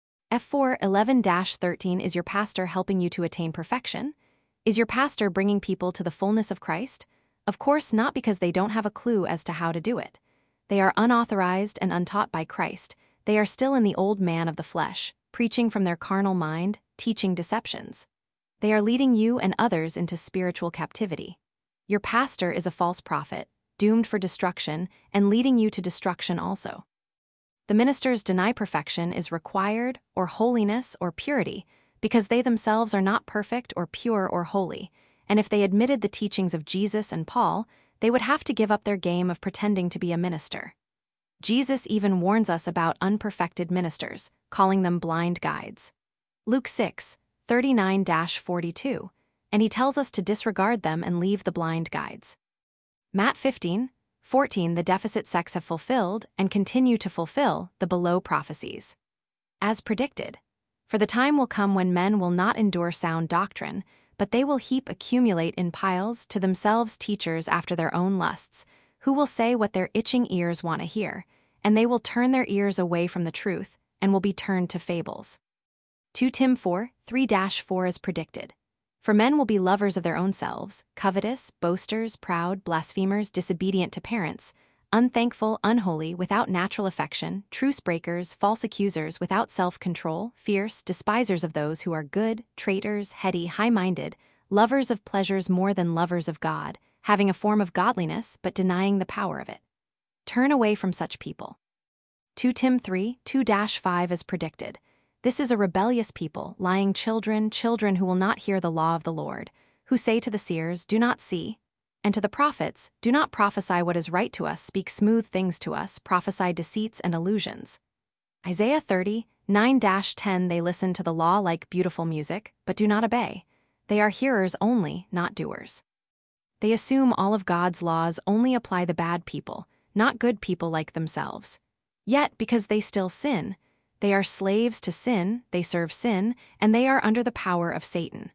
S1: F four, eleven to thirteen Is your pastor helping you to attain perfection? Is your pastor bringing people to the fullness of Christ? Of course not, because they don't have a clue as to how to do it. They are unauthorized and untaught by Christ. They are still in the old man of the flesh, preaching from their carnal mind, teaching deceptions. They are leading you and others into spiritual captivity. Your pastor is a false prophet, doomed for destruction, and leading you to destruction also. The ministers deny perfection is required, or holiness, or purity, because they themselves are not perfect or pure or holy, and if they admitted the teachings of Jesus and Paul, they would have to give up their game of pretending to be a minister. Jesus even warns us about unperfected ministers, calling them blind guides. Luke six, thirty-nine to forty-two, and He tells us to disregard them and leave the blind guides. Matt fifteen, fourteen The deficit sects have fulfilled, and continue to fulfill, the below prophecies. As predicted. For the time will come when men will not endure sound doctrine, but they will heap accumulate in piles to themselves teachers after their own lusts, who will say what their itching ears want to hear, and they will turn their ears away from the truth, and will be turned to fables. Second Timothy four, three to four As predicted. For men will be lovers of their own selves, covetous, boasters, proud, blasphemers, disobedient to parents, unthankful, unholy, without natural affection, truce breakers, false accusers, without self-control, fierce, despisers of those who are good, traitors, heady, high-minded, lovers of pleasures more than lovers of God, having a form of godliness but denying the power of it. Turn away from such people. Second Timothy three, two to five As predicted. This is a rebellious people, lying children, children who will not hear the law of the Lord, who say to the seers, "Do not see," and to the prophets, "Do not prophesy what is right to us, speak smooth things to us, prophesy deceits and illusions." Isaiah thirty, nine to ten. They listen to the law like beautiful music, but do not obey. They are hearers only, not doers. They assume all of God's laws only apply the bad people, not good people like themselves. Yet, because they still sin, they are slaves to sin, they serve sin, and they are under the power of Satan.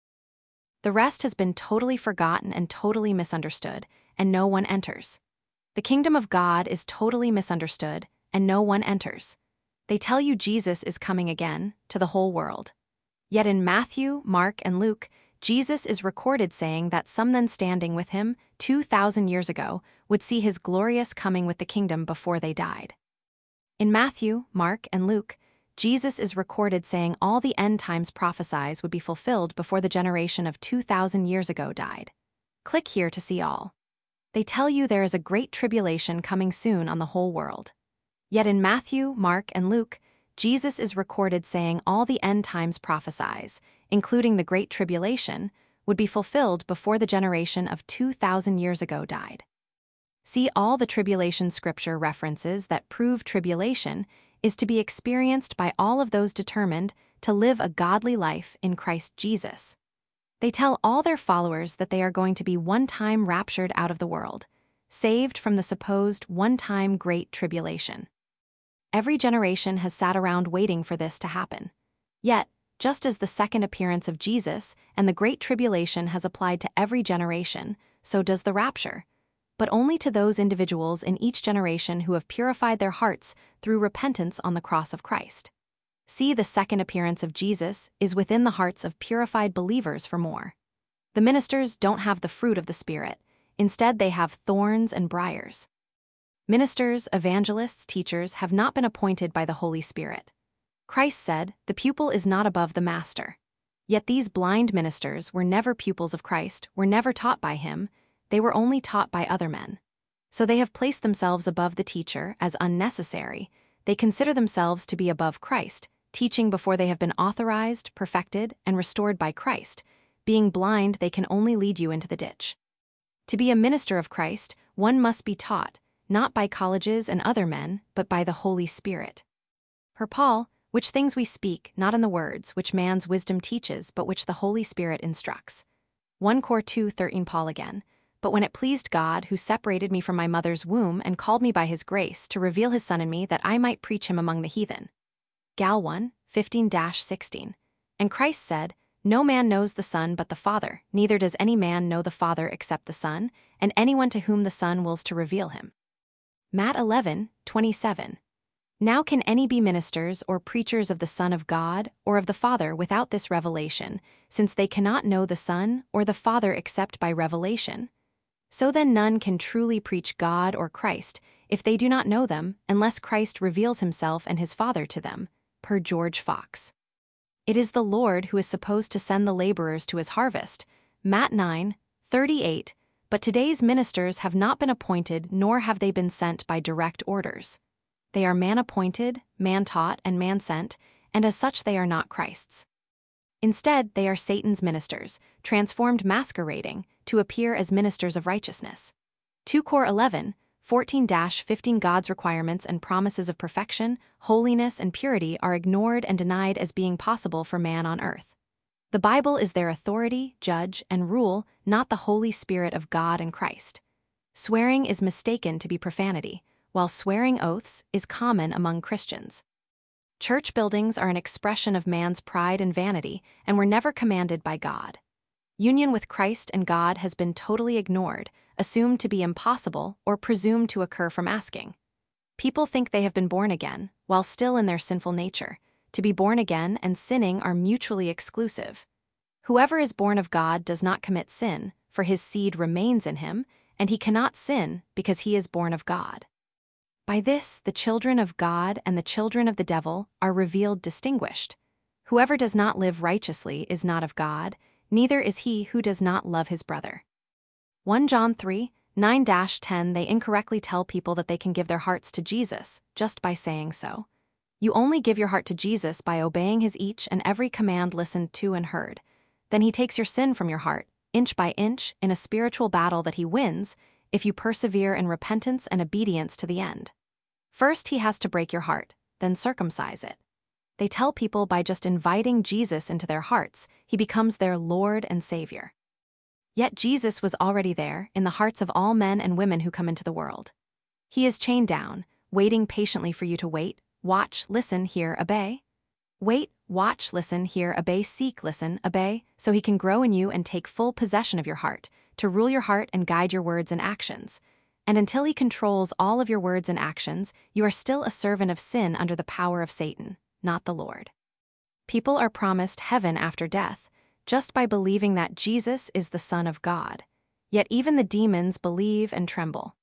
S1: The rest has been totally forgotten and totally misunderstood, and no one enters. The kingdom of God is totally misunderstood, and no one enters. They tell you Jesus is coming again, to the whole world. Yet in Matthew, Mark, and Luke, Jesus is recorded saying that some then standing with him, two thousand years ago, would see his glorious coming with the kingdom before they died. In Matthew, Mark, and Luke, Jesus is recorded saying all the end times prophesies would be fulfilled before the generation of two thousand years ago died. Click here to see all. They tell you there is a great tribulation coming soon on the whole world. Yet in Matthew, Mark, and Luke, Jesus is recorded saying all the end times prophesies, including the great tribulation, would be fulfilled before the generation of two thousand years ago died. See all the tribulation scripture references that prove tribulation is to be experienced by all of those determined to live a godly life in Christ Jesus. They tell all their followers that they are going to be one-time raptured out of the world, saved from the supposed one-time great tribulation. Every generation has sat around waiting for this to happen. Yet, just as the second appearance of Jesus and the great tribulation has applied to every generation, so does the rapture, but only to those individuals in each generation who have purified their hearts through repentance on the cross of Christ. See, the second appearance of Jesus is within the hearts of purified believers for more. The ministers don't have the fruit of the Spirit. Instead, they have thorns and briars. Ministers, evangelists, teachers have not been appointed by the Holy Spirit. Christ said, "The pupil is not above the master." Yet these blind ministers were never pupils of Christ, were never taught by him, they were only taught by other men. So they have placed themselves above the teacher as unnecessary. They consider themselves to be above Christ, teaching before they have been authorized, perfected, and restored by Christ. Being blind, they can only lead you into the ditch. To be a minister of Christ, one must be taught, not by colleges and other men, but by the Holy Spirit. For Paul, which things we speak, not in the words which man's wisdom teaches, but which the Holy Spirit instructs. First Corinthians two thirteen. Paul again. But when it pleased God, who separated me from my mother's womb and called me by his grace to reveal his Son in me that I might preach him among the heathen. Gal one fifteen to sixteen. And Christ said, "No man knows the Son but the Father, neither does any man know the Father except the Son, and anyone to whom the Son wills to reveal him." Matt eleven twenty-seven. Now can any be ministers or preachers of the Son of God or of the Father without this revelation, since they cannot know the Son or the Father except by revelation? So then none can truly preach God or Christ if they do not know them, unless Christ reveals himself and his Father to them, per George Fox. It is the Lord who is supposed to send the laborers to his harvest, Matt nine thirty-eight, but today's ministers have not been appointed nor have they been sent by direct orders. They are man-appointed, man-taught, and man-sent, and as such they are not Christ's. Instead, they are Satan's ministers, transformed masquerading to appear as ministers of righteousness. Second Corinthians eleven fourteen to fifteen. God's requirements and promises of perfection, holiness, and purity are ignored and denied as being possible for man on earth. The Bible is their authority, judge, and rule, not the Holy Spirit of God and Christ. Swearing is mistaken to be profanity, while swearing oaths is common among Christians. Church buildings are an expression of man's pride and vanity and were never commanded by God. Union with Christ and God has been totally ignored, assumed to be impossible, or presumed to occur from asking. People think they have been born again, while still in their sinful nature. To be born again and sinning are mutually exclusive. Whoever is born of God does not commit sin, for his seed remains in him, and he cannot sin because he is born of God. By this, the children of God and the children of the devil are revealed distinguished. Whoever does not live righteously is not of God, neither is he who does not love his brother. First John three nine to ten. They incorrectly tell people that they can give their hearts to Jesus just by saying so. You only give your heart to Jesus by obeying his each and every command listened to and heard. Then he takes your sin from your heart, inch by inch, in a spiritual battle that he wins if you persevere in repentance and obedience to the end. First, he has to break your heart, then circumcise it. They tell people by just inviting Jesus into their hearts, he becomes their Lord and Savior. Yet Jesus was already there in the hearts of all men and women who come into the world. He is chained down, waiting patiently for you to wait, watch, listen, hear, obey. Wait, watch, listen, hear, obey, seek, listen, obey, so he can grow in you and take full possession of your heart, to rule your heart and guide your words and actions. And until he controls all of your words and actions, you are still a servant of sin under the power of Satan, not the Lord. People are promised heaven after death, just by believing that Jesus is the Son of God. Yet even the demons believe and tremble.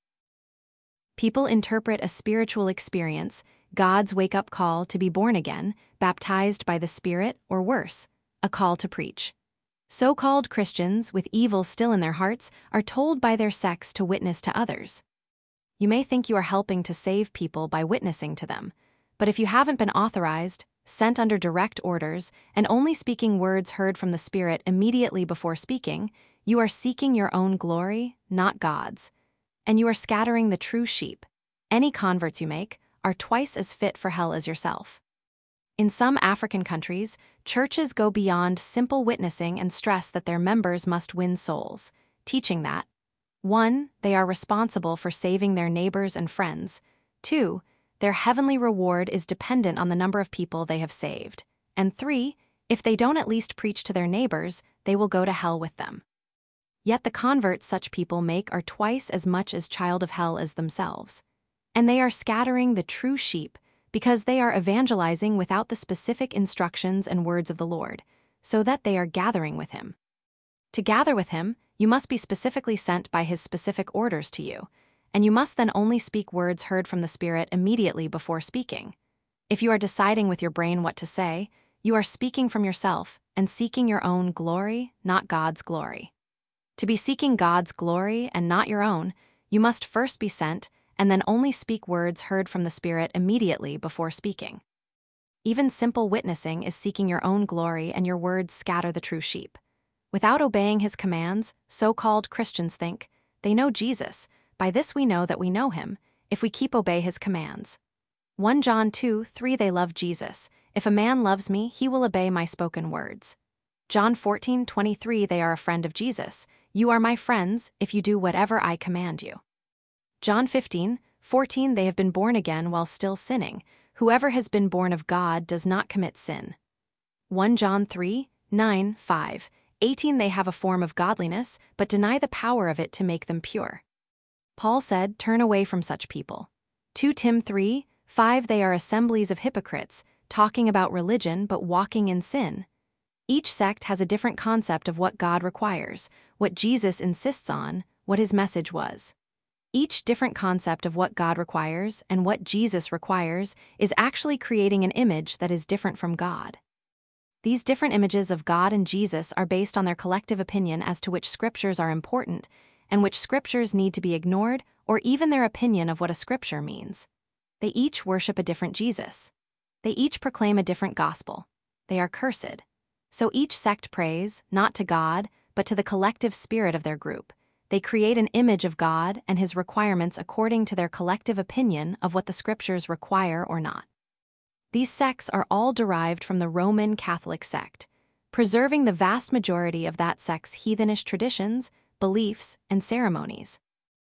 S1: People interpret a spiritual experience, God's wake-up call to be born again, baptized by the Spirit, or worse, a call to preach. So-called Christians, with evil still in their hearts, are told by their sects to witness to others. You may think you are helping to save people by witnessing to them, but if you haven't been authorized, sent under direct orders, and only speaking words heard from the Spirit immediately before speaking, you are seeking your own glory, not God's. And you are scattering the true sheep. Any converts you make are twice as fit for hell as yourself. In some African countries, churches go beyond simple witnessing and stress that their members must win souls, teaching that one, they are responsible for saving their neighbors and friends, two, their heavenly reward is dependent on the number of people they have saved, and three, if they don't at least preach to their neighbors, they will go to hell with them. Yet the converts such people make are twice as much as child of hell as themselves. And they are scattering the true sheep because they are evangelizing without the specific instructions and words of the Lord, so that they are gathering with him. To gather with him, you must be specifically sent by his specific orders to you, and you must then only speak words heard from the Spirit immediately before speaking. If you are deciding with your brain what to say, you are speaking from yourself and seeking your own glory, not God's glory. To be seeking God's glory and not your own, you must first be sent and then only speak words heard from the Spirit immediately before speaking. Even simple witnessing is seeking your own glory, and your words scatter the true sheep. Without obeying his commands, so-called Christians think, they know Jesus, by this we know that we know him, if we keep obey his commands. First John two three They love Jesus. If a man loves me, he will obey my spoken words. John fourteen twenty-three They are a friend of Jesus. You are my friends if you do whatever I command you. John fifteen fourteen They have been born again while still sinning. Whoever has been born of God does not commit sin. First John three nine five eighteen They have a form of godliness, but deny the power of it to make them pure. Paul said, turn away from such people. Second Timothy three five They are assemblies of hypocrites, talking about religion but walking in sin. Each sect has a different concept of what God requires, what Jesus insists on, what his message was. Each different concept of what God requires and what Jesus requires is actually creating an image that is different from God. These different images of God and Jesus are based on their collective opinion as to which scriptures are important and which scriptures need to be ignored, or even their opinion of what a scripture means. They each worship a different Jesus. They each proclaim a different gospel. They are cursed. So each sect prays, not to God, but to the collective spirit of their group. They create an image of God and his requirements according to their collective opinion of what the scriptures require or not. These sects are all derived from the Roman Catholic sect, preserving the vast majority of that sect's heathenish traditions, beliefs, and ceremonies.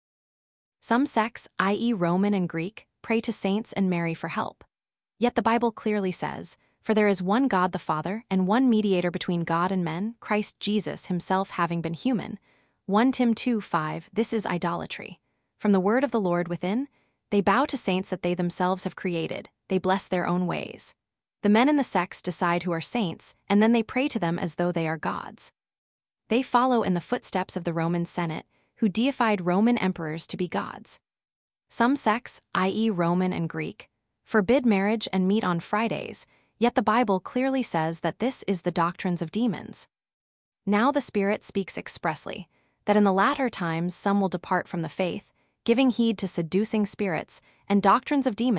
S1: Some sects, that is Roman and Greek, pray to saints and Mary for help. Yet the Bible clearly says, for there is one God the Father, and one mediator between God and men, Christ Jesus himself having been human. First Timothy two five This is idolatry. From the word of the Lord within, they bow to saints that they themselves have created, they bless their own ways. The men in the sects decide who are saints, and then they pray to them as though they are gods. They follow in the footsteps of the Roman Senate, who deified Roman emperors to be gods. Some sects, that is Roman and Greek, forbid marriage and meet on Fridays, yet the Bible clearly says that this is the doctrines of demons. Now the Spirit speaks expressly, that in the latter times some will depart from the faith, giving heed to seducing spirits and doctrines of demons,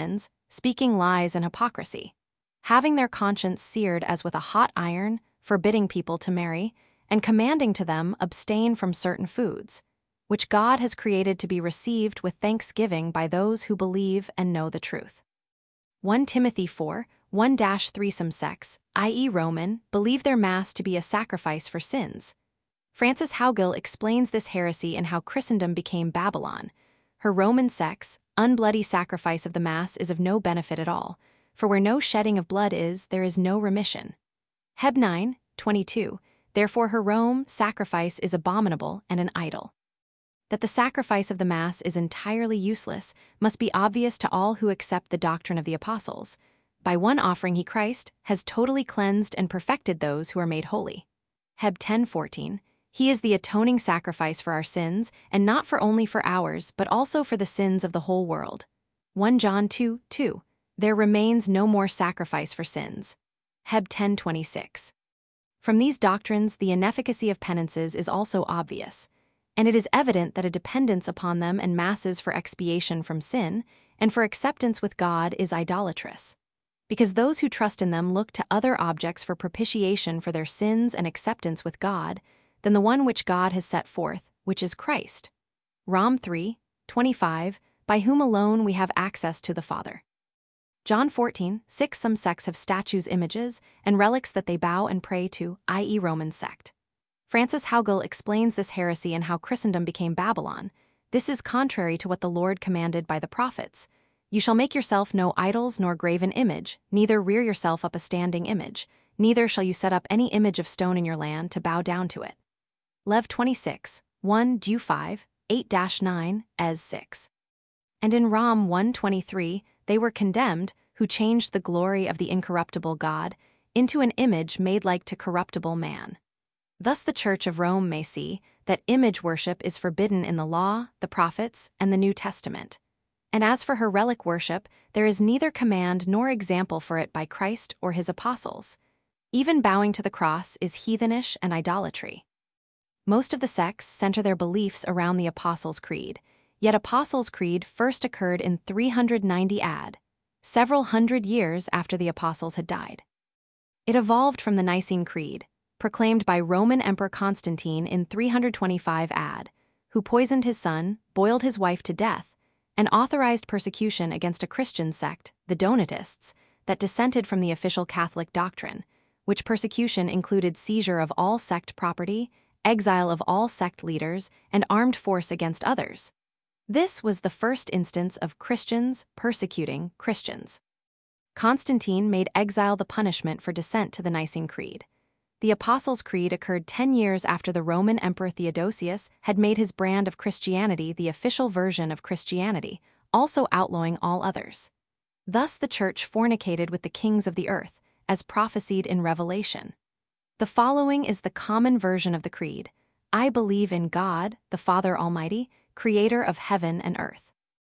S1: speaking lies and hypocrisy, having their conscience seared as with a hot iron, forbidding people to marry, and commanding to them abstain from certain foods, which God has created to be received with thanksgiving by those who believe and know the truth. First Timothy four, one to three Some sects, that is Roman, believe their Mass to be a sacrifice for sins. Frances Haugill explains this heresy and how Christendom became Babylon. Her Roman sects, unbloody sacrifice of the Mass is of no benefit at all, for where no shedding of blood is, there is no remission. Heb nine, twenty-two, therefore her Rome sacrifice is abominable and an idol. That the sacrifice of the Mass is entirely useless must be obvious to all who accept the doctrine of the Apostles. By one offering he Christ has totally cleansed and perfected those who are made holy. Heb ten fourteen, he is the atoning sacrifice for our sins, and not for only for ours, but also for the sins of the whole world. First John two, two, there remains no more sacrifice for sins. Heb ten twenty-six. From these doctrines the inefficacy of penances is also obvious, and it is evident that a dependence upon them and masses for expiation from sin and for acceptance with God is idolatrous, because those who trust in them look to other objects for propitiation for their sins and acceptance with God than the one which God has set forth, which is Christ. Rom three, twenty-five, by whom alone we have access to the Father. John fourteen, six Some sects have statues, images, and relics that they bow and pray to, that is Roman sect. Frances Haugill explains this heresy and how Christendom became Babylon. This is contrary to what the Lord commanded by the prophets. You shall make yourself no idols nor graven image, neither rear yourself up a standing image, neither shall you set up any image of stone in your land to bow down to it. Lev twenty-six, one Jude five, eight to nine, Es six. And in Rom one twenty-three, they were condemned, who changed the glory of the incorruptible God into an image made like to corruptible man. Thus the Church of Rome may see that image worship is forbidden in the Law, the Prophets, and the New Testament. And as for her relic worship, there is neither command nor example for it by Christ or his apostles. Even bowing to the cross is heathenish and idolatry. Most of the sects center their beliefs around the Apostles' Creed, yet Apostles' Creed first occurred in three hundred ninety A D, several hundred years after the Apostles had died. It evolved from the Nicene Creed, proclaimed by Roman Emperor Constantine in three hundred twenty-five A D, who poisoned his son, boiled his wife to death, and authorized persecution against a Christian sect, the Donatists, that dissented from the official Catholic doctrine, which persecution included seizure of all sect property, exile of all sect leaders, and armed force against others. This was the first instance of Christians persecuting Christians. Constantine made exile the punishment for dissent to the Nicene Creed. The Apostles' Creed occurred ten years after the Roman Emperor Theodosius had made his brand of Christianity the official version of Christianity, also outlawing all others. Thus the Church fornicated with the kings of the earth, as prophesied in Revelation. The following is the common version of the Creed: I believe in God, the Father Almighty, creator of heaven and earth.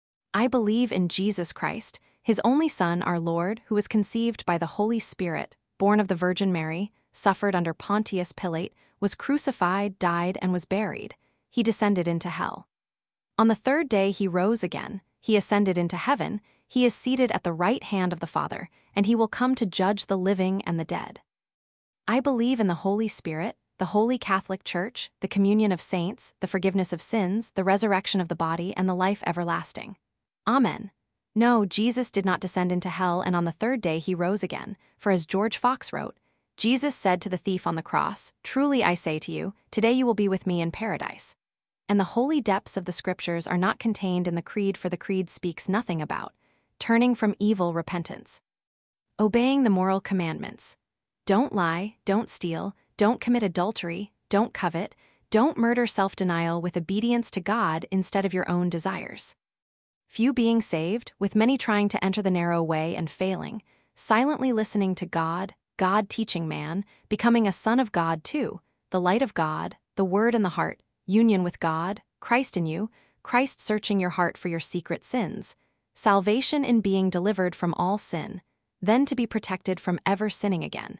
S1: I believe in Jesus Christ, his only Son, our Lord, who was conceived by the Holy Spirit, born of the Virgin Mary, suffered under Pontius Pilate, was crucified, died, and was buried. He descended into hell. On the third day he rose again, he ascended into heaven, he is seated at the right hand of the Father, and he will come to judge the living and the dead. I believe in the Holy Spirit, the Holy Catholic Church, the communion of saints, the forgiveness of sins, the resurrection of the body, and the life everlasting. Amen. No, Jesus did not descend into hell, and on the third day he rose again, for as George Fox wrote, Jesus said to the thief on the cross, truly I say to you, today you will be with me in paradise. And the holy depths of the Scriptures are not contained in the Creed, for the Creed speaks nothing about turning from evil repentance. Obeying the moral commandments. Don't lie, don't steal, don't commit adultery, don't covet, don't murder. Self-denial with obedience to God instead of your own desires. Few being saved, with many trying to enter the narrow way and failing, silently listening to God, God teaching man, becoming a son of God too, the light of God, the Word in the heart, union with God, Christ in you, Christ searching your heart for your secret sins, salvation in being delivered from all sin, then to be protected from ever sinning again.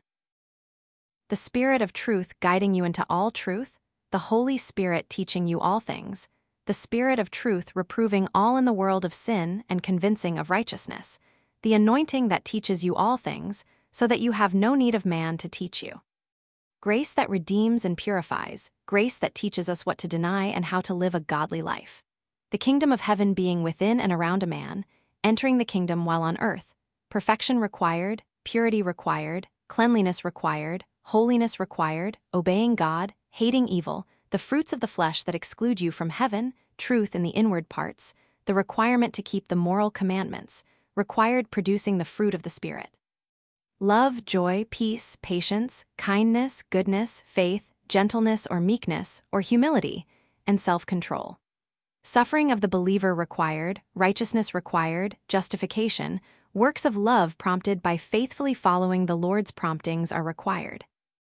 S1: The Spirit of truth guiding you into all truth, the Holy Spirit teaching you all things, the Spirit of truth reproving all in the world of sin and convincing of righteousness, the anointing that teaches you all things, so that you have no need of man to teach you. Grace that redeems and purifies, grace that teaches us what to deny and how to live a godly life. The kingdom of heaven being within and around a man, entering the kingdom while on earth. Perfection required, purity required, cleanliness required, holiness required, obeying God, hating evil, the fruits of the flesh that exclude you from heaven, truth in the inward parts, the requirement to keep the moral commandments, required producing the fruit of the Spirit. Love, joy, peace, patience, kindness, goodness, faith, gentleness or meekness, or humility, and self-control. Suffering of the believer required, righteousness required, justification, works of love prompted by faithfully following the Lord's promptings are required.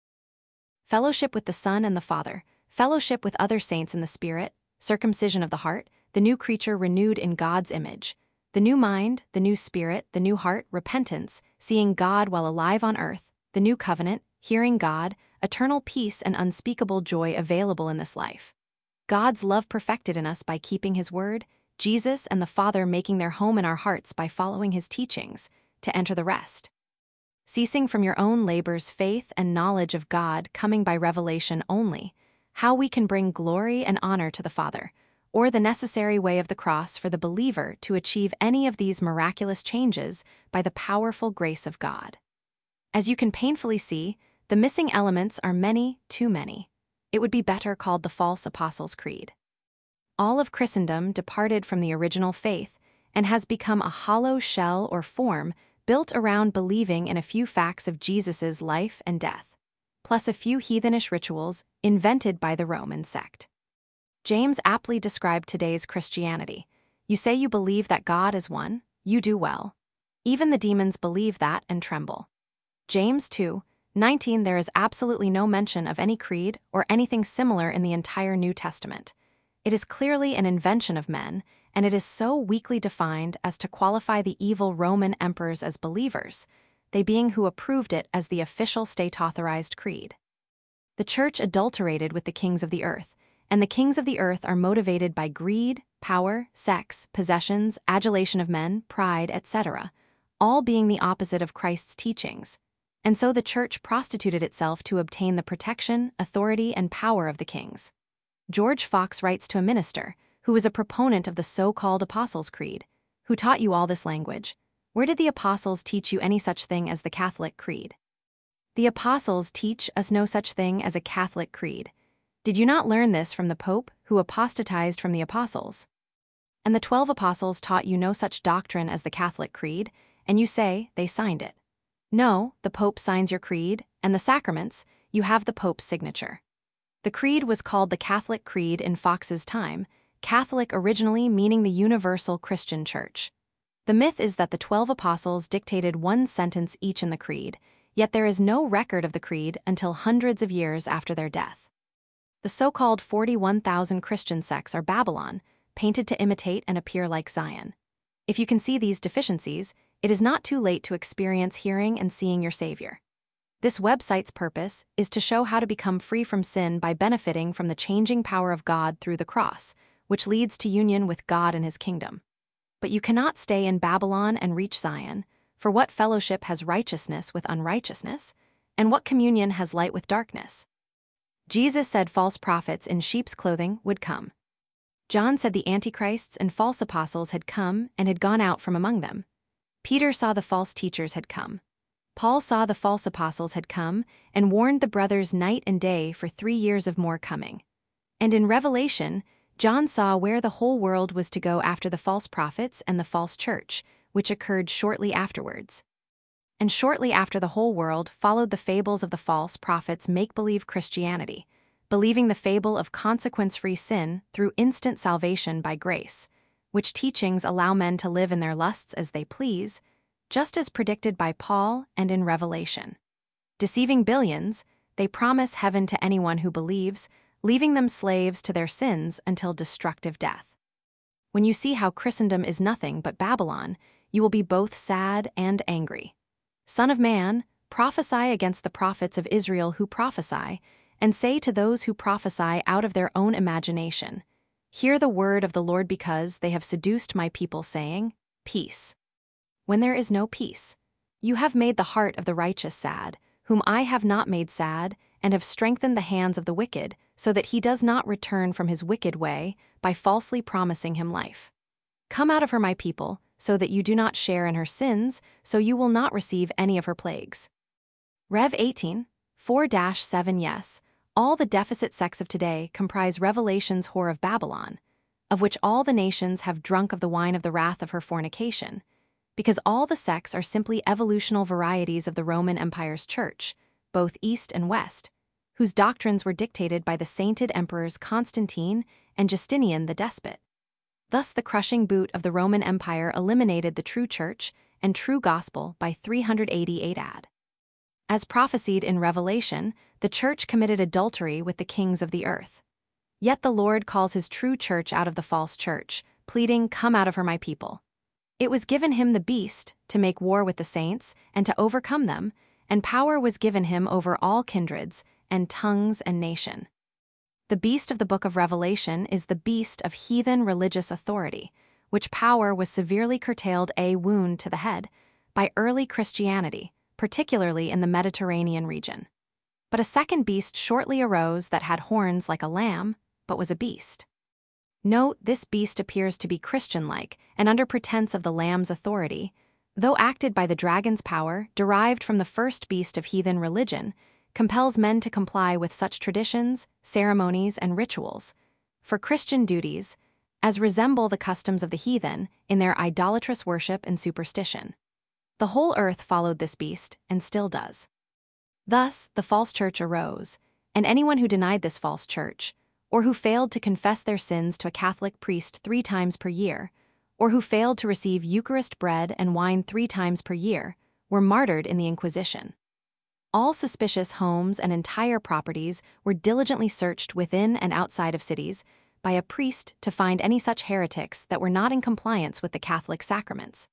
S1: Fellowship with the Son and the Father, fellowship with other saints in the Spirit, circumcision of the heart, the new creature renewed in God's image, the new mind, the new spirit, the new heart, repentance, seeing God while alive on earth, the new covenant, hearing God, eternal peace and unspeakable joy available in this life. God's love perfected in us by keeping His word, Jesus and the Father making their home in our hearts by following His teachings, to enter the rest. Ceasing from your own labors, faith and knowledge of God coming by revelation only, how we can bring glory and honor to the Father, or the necessary way of the cross for the believer to achieve any of these miraculous changes by the powerful grace of God. As you can painfully see, the missing elements are many, too many. It would be better called the false Apostles' Creed. All of Christendom departed from the original faith and has become a hollow shell or form built around believing in a few facts of Jesus's life and death, plus a few heathenish rituals invented by the Roman sect. James aptly described today's Christianity. You say you believe that God is one, you do well. Even the demons believe that and tremble. James two nineteen. There is absolutely no mention of any creed or anything similar in the entire New Testament. It is clearly an invention of men, and it is so weakly defined as to qualify the evil Roman emperors as believers, they being who approved it as the official state-authorized creed. The Church adulterated with the kings of the earth, and the kings of the earth are motivated by greed, power, sex, possessions, adulation of men, pride, et cetera, all being the opposite of Christ's teachings. And so the Church prostituted itself to obtain the protection, authority, and power of the kings. George Fox writes to a minister, who was a proponent of the so-called Apostles' Creed, who taught you all this language. Where did the apostles teach you any such thing as the Catholic Creed? The apostles teach us no such thing as a Catholic creed. Did you not learn this from the Pope, who apostatized from the apostles? And the twelve apostles taught you no such doctrine as the Catholic Creed, and you say they signed it. No, the Pope signs your creed, and the sacraments, you have the Pope's signature. The creed was called the Catholic Creed in Fox's time, Catholic originally meaning the universal Christian Church. The myth is that the twelve apostles dictated one sentence each in the creed, yet there is no record of the creed until hundreds of years after their death. The so-called forty-one thousand Christian sects are Babylon, painted to imitate and appear like Zion. If you can see these deficiencies, it is not too late to experience hearing and seeing your Savior. This website's purpose is to show how to become free from sin by benefiting from the changing power of God through the cross, which leads to union with God and His kingdom. But you cannot stay in Babylon and reach Zion, for what fellowship has righteousness with unrighteousness, and what communion has light with darkness? Jesus said false prophets in sheep's clothing would come. John said the antichrists and false apostles had come and had gone out from among them. Peter saw the false teachers had come. Paul saw the false apostles had come and warned the brothers night and day for three years of more coming. And in Revelation, John saw where the whole world was to go after the false prophets and the false church, which occurred shortly afterwards. And shortly after the whole world followed the fables of the false prophets' make-believe Christianity, believing the fable of consequence-free sin through instant salvation by grace, which teachings allow men to live in their lusts as they please, just as predicted by Paul and in Revelation. Deceiving billions, they promise heaven to anyone who believes, leaving them slaves to their sins until destructive death. When you see how Christendom is nothing but Babylon, you will be both sad and angry. Son of man, prophesy against the prophets of Israel who prophesy, and say to those who prophesy out of their own imagination, hear the word of the Lord because they have seduced my people saying, peace. when there is no peace. You have made the heart of the righteous sad, whom I have not made sad, and have strengthened the hands of the wicked, so that he does not return from his wicked way, by falsely promising him life. Come out of her, my people, so that you do not share in her sins, so you will not receive any of her plagues. Rev eighteen, four to seven. Yes, all the deficit sects of today comprise Revelation's whore of Babylon, of which all the nations have drunk of the wine of the wrath of her fornication, because all the sects are simply evolutional varieties of the Roman Empire's church, both East and West, whose doctrines were dictated by the sainted emperors Constantine and Justinian the despot. Thus the crushing boot of the Roman Empire eliminated the true church and true gospel by three hundred eighty-eight A D. As prophesied in Revelation, the church committed adultery with the kings of the earth. Yet the Lord calls his true church out of the false church, pleading, "Come out of her, my people." It was given him the beast to make war with the saints and to overcome them, and power was given him over all kindreds and tongues and nation. The beast of the book of Revelation is the beast of heathen religious authority, which power was severely curtailed, a wound to the head, by early Christianity, particularly in the Mediterranean region. But a second beast shortly arose that had horns like a lamb, but was a beast. Note, this beast appears to be Christian-like, and under pretense of the lamb's authority, though acted by the dragon's power derived from the first beast of heathen religion, compels men to comply with such traditions, ceremonies, and rituals, for Christian duties, as resemble the customs of the heathen in their idolatrous worship and superstition. The whole earth followed this beast, and still does. Thus, the false church arose, and anyone who denied this false church, or who failed to confess their sins to a Catholic priest three times per year, or who failed to receive Eucharist bread and wine three times per year, were martyred in the Inquisition. All suspicious homes and entire properties were diligently searched within and outside of cities by a priest to find any such heretics that were not in compliance with the Catholic sacraments.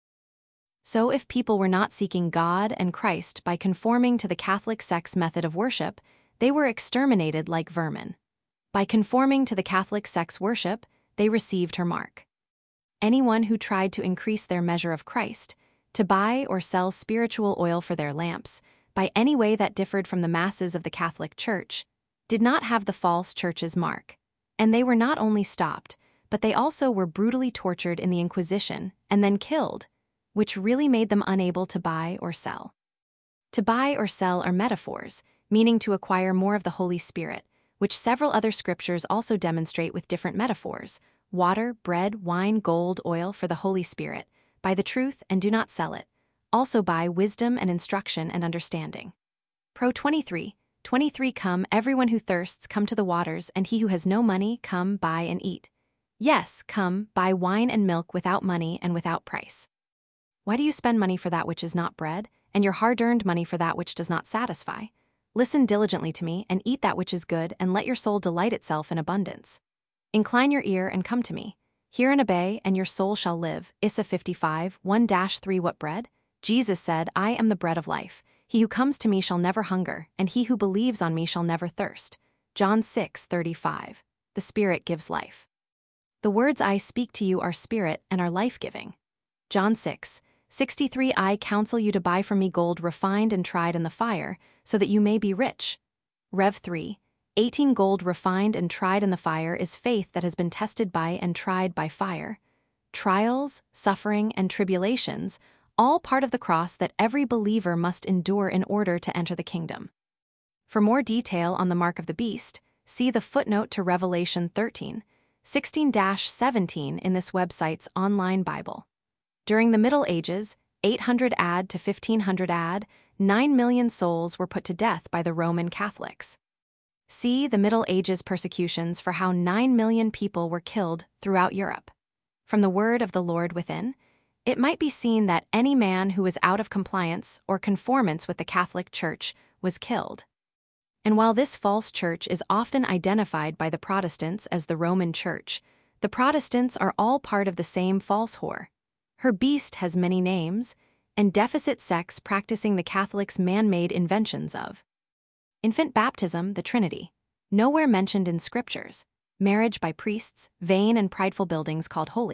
S1: So if people were not seeking God and Christ by conforming to the Catholic sect's method of worship, they were exterminated like vermin. By conforming to the Catholic sect's worship, they received her mark. Anyone who tried to increase their measure of Christ, to buy or sell spiritual oil for their lamps, by any way that differed from the masses of the Catholic Church, did not have the false church's mark, and they were not only stopped, but they also were brutally tortured in the Inquisition and then killed, which really made them unable to buy or sell. To buy or sell are metaphors, meaning to acquire more of the Holy Spirit, which several other scriptures also demonstrate with different metaphors: water, bread, wine, gold, oil for the Holy Spirit. Buy the truth and do not sell it. Also buy wisdom and instruction and understanding. Pro twenty-three, twenty-three Come, everyone who thirsts, come to the waters, and he who has no money, come, buy and eat. Yes, come, buy wine and milk without money and without price. Why do you spend money for that which is not bread, and your hard-earned money for that which does not satisfy? Listen diligently to me, and eat that which is good, and let your soul delight itself in abundance. Incline your ear and come to me. Hear and obey, and your soul shall live. Isaiah fifty-five, one to three What bread? Jesus said, I am the bread of life. He who comes to me shall never hunger, and he who believes on me shall never thirst. John six, thirty-five. The Spirit gives life. The words I speak to you are spirit and are life-giving. John six, sixty-three I counsel you to buy from me gold refined and tried in the fire, so that you may be rich. Rev three, eighteen Gold refined and tried in the fire is faith that has been tested by and tried by fire. Trials, suffering, and tribulations, all part of the cross that every believer must endure in order to enter the kingdom. For more detail on the mark of the beast, see the footnote to Revelation thirteen, sixteen to seventeen in this website's online Bible. During the Middle Ages, eight hundred A D to fifteen hundred A D, nine million souls were put to death by the Roman Catholics. See the Middle Ages persecutions for how nine million people were killed throughout Europe. From the word of the Lord within, it might be seen that any man who was out of compliance or conformance with the Catholic Church was killed. And while this false church is often identified by the Protestants as the Roman Church, the Protestants are all part of the same false whore. Her beast has many names, and deficit sects practicing the Catholics' man-made inventions of infant baptism, the Trinity, nowhere mentioned in scriptures, marriage by priests, vain and prideful buildings called holy,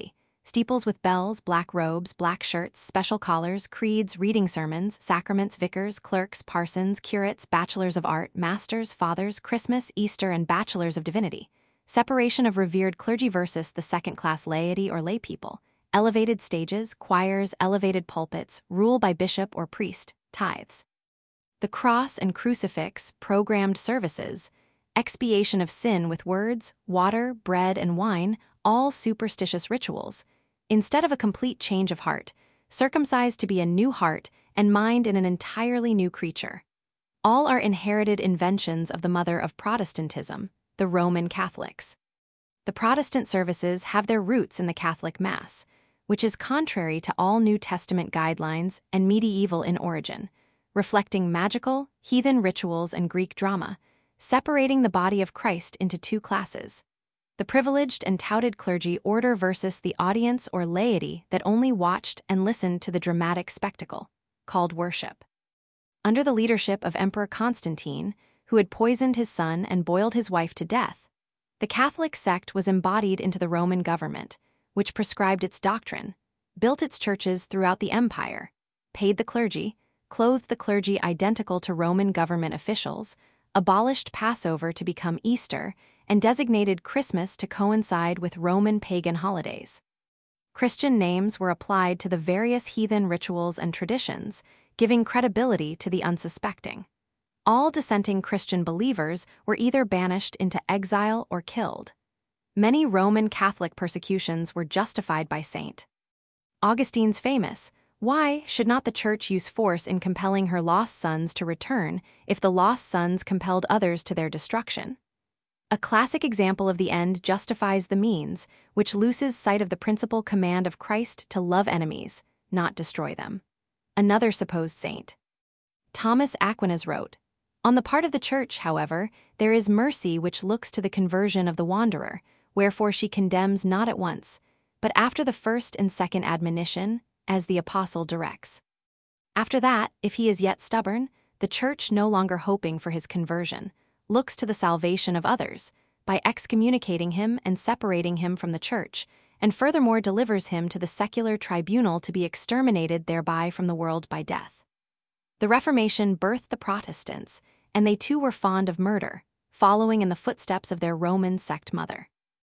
S1: Steeples with bells, black robes, black shirts, special collars, creeds, reading sermons, sacraments, vicars, clerks, parsons, curates, bachelors of art, masters, fathers, Christmas, Easter, and bachelors of divinity. Separation of revered clergy versus the second-class laity or laypeople. Elevated stages, choirs, elevated pulpits, rule by bishop or priest, tithes. The cross and crucifix, programmed services, expiation of sin with words, water, bread, and wine, all superstitious rituals, instead of a complete change of heart, circumcised to be a new heart and mind in an entirely new creature. All are inherited inventions of the mother of Protestantism, the Roman Catholics. The Protestant services have their roots in the Catholic Mass, which is contrary to all New Testament guidelines and medieval in origin, reflecting magical, heathen rituals and Greek drama, separating the body of Christ into two classes: the privileged and touted clergy order versus the audience or laity that only watched and listened to the dramatic spectacle, called worship. Under the leadership of Emperor Constantine, who had poisoned his son and boiled his wife to death, the Catholic sect was embodied into the Roman government, which prescribed its doctrine, built its churches throughout the empire, paid the clergy, clothed the clergy identical to Roman government officials, abolished Passover to become Easter, and designated Christmas to coincide with Roman pagan holidays. Christian names were applied to the various heathen rituals and traditions, giving credibility to the unsuspecting. All dissenting Christian believers were either banished into exile or killed. Many Roman Catholic persecutions were justified by Saint Augustine's famous, "Why should not the Church use force in compelling her lost sons to return if the lost sons compelled others to their destruction?" A classic example of the end justifies the means, which loses sight of the principal command of Christ to love enemies, not destroy them. Another supposed saint, Thomas Aquinas, wrote, "On the part of the Church, however, there is mercy which looks to the conversion of the wanderer, wherefore she condemns not at once, but after the first and second admonition, as the apostle directs. After that, if he is yet stubborn, the Church, no longer hoping for his conversion, looks to the salvation of others, by excommunicating him and separating him from the Church, and furthermore delivers him to the secular tribunal to be exterminated thereby from the world by death." The Reformation birthed the Protestants, and they too were fond of murder, following in the footsteps of their Roman sect mother.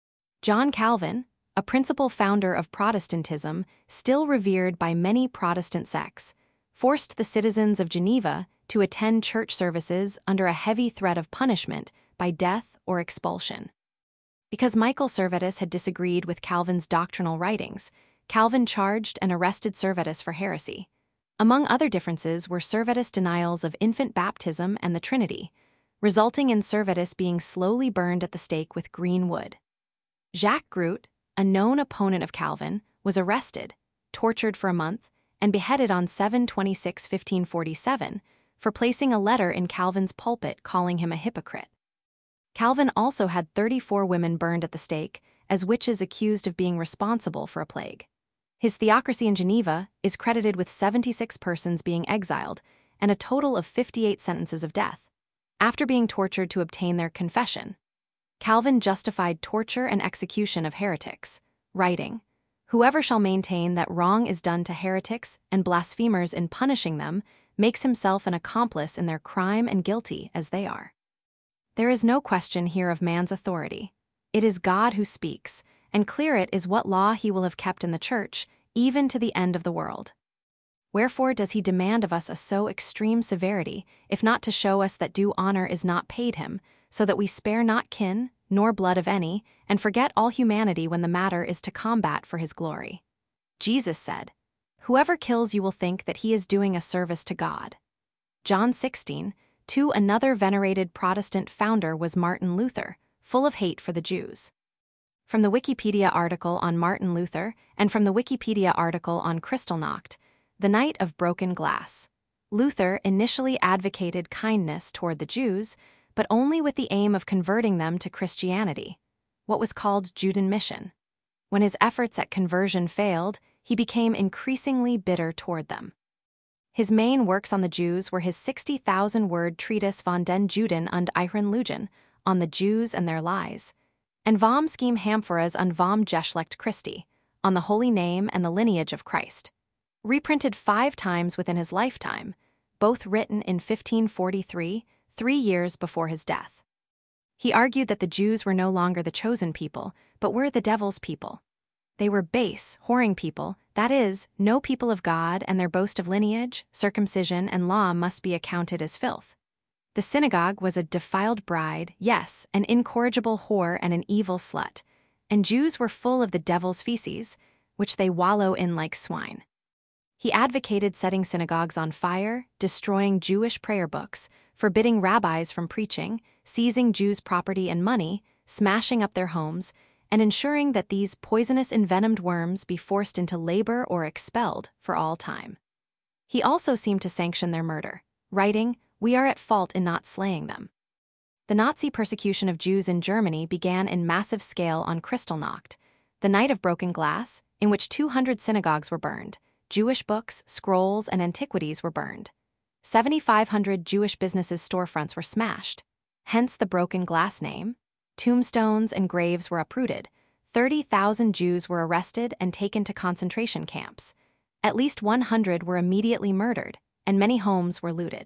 S1: John Calvin, a principal founder of Protestantism, still revered by many Protestant sects, forced the citizens of Geneva to attend church services under a heavy threat of punishment by death or expulsion. Because Michael Servetus had disagreed with Calvin's doctrinal writings, Calvin charged and arrested Servetus for heresy. Among other differences were Servetus' denials of infant baptism and the Trinity, resulting in Servetus being slowly burned at the stake with green wood. Jacques Groot, a known opponent of Calvin, was arrested, tortured for a month, and beheaded on July twenty-sixth, fifteen forty-seven, for placing a letter in Calvin's pulpit calling him a hypocrite. Calvin also had thirty-four women burned at the stake as witches accused of being responsible for a plague. His Theocracy in Geneva is credited with seventy-six persons being exiled and a total of fifty-eight sentences of death, after being tortured to obtain their confession. Calvin justified torture and execution of heretics, writing, "Whoever shall maintain that wrong is done to heretics and blasphemers in punishing them makes himself an accomplice in their crime and guilty as they are." There is no question here of man's authority. It is God who speaks, and clear it is what law he will have kept in the Church, even to the end of the world. Wherefore does he demand of us a so extreme severity, if not to show us that due honor is not paid him, so that we spare not kin, nor blood of any, and forget all humanity when the matter is to combat for his glory? Jesus said, "Whoever kills you will think that he is doing a service to God." John sixteen, two. Another venerated Protestant founder was Martin Luther, full of hate for the Jews. From the Wikipedia article on Martin Luther and from the Wikipedia article on Kristallnacht, the Night of Broken Glass, Luther initially advocated kindness toward the Jews, but only with the aim of converting them to Christianity, what was called Judean mission. When his efforts at conversion failed, he became increasingly bitter toward them. His main works on the Jews were his sixty thousand word treatise Von den Juden und ihren Lügen, on the Jews and their lies, and Vom Scheme Hamphoras und vom Geschlecht Christi, on the holy name and the lineage of Christ, reprinted five times within his lifetime, both written in fifteen forty-three, three years before his death. He argued that the Jews were no longer the chosen people, but were the devil's people. They were base, whoring people, that is, no people of God, and their boast of lineage, circumcision, and law must be accounted as filth. The synagogue was a defiled bride, yes, an incorrigible whore and an evil slut, and Jews were full of the devil's feces, which they wallow in like swine. He advocated setting synagogues on fire, destroying Jewish prayer books, forbidding rabbis from preaching, seizing Jews' property and money, smashing up their homes, and ensuring that these poisonous envenomed worms be forced into labor or expelled for all time. He also seemed to sanction their murder, writing, "We are at fault in not slaying them." The Nazi persecution of Jews in Germany began in massive scale on Kristallnacht, the night of broken glass, in which two hundred synagogues were burned, Jewish books, scrolls, and antiquities were burned. seventy-five hundred Jewish businesses' storefronts were smashed, hence the broken glass name. Tombstones and graves were uprooted. thirty thousand Jews were arrested and taken to concentration camps. At least one hundred were immediately murdered, and many homes were looted.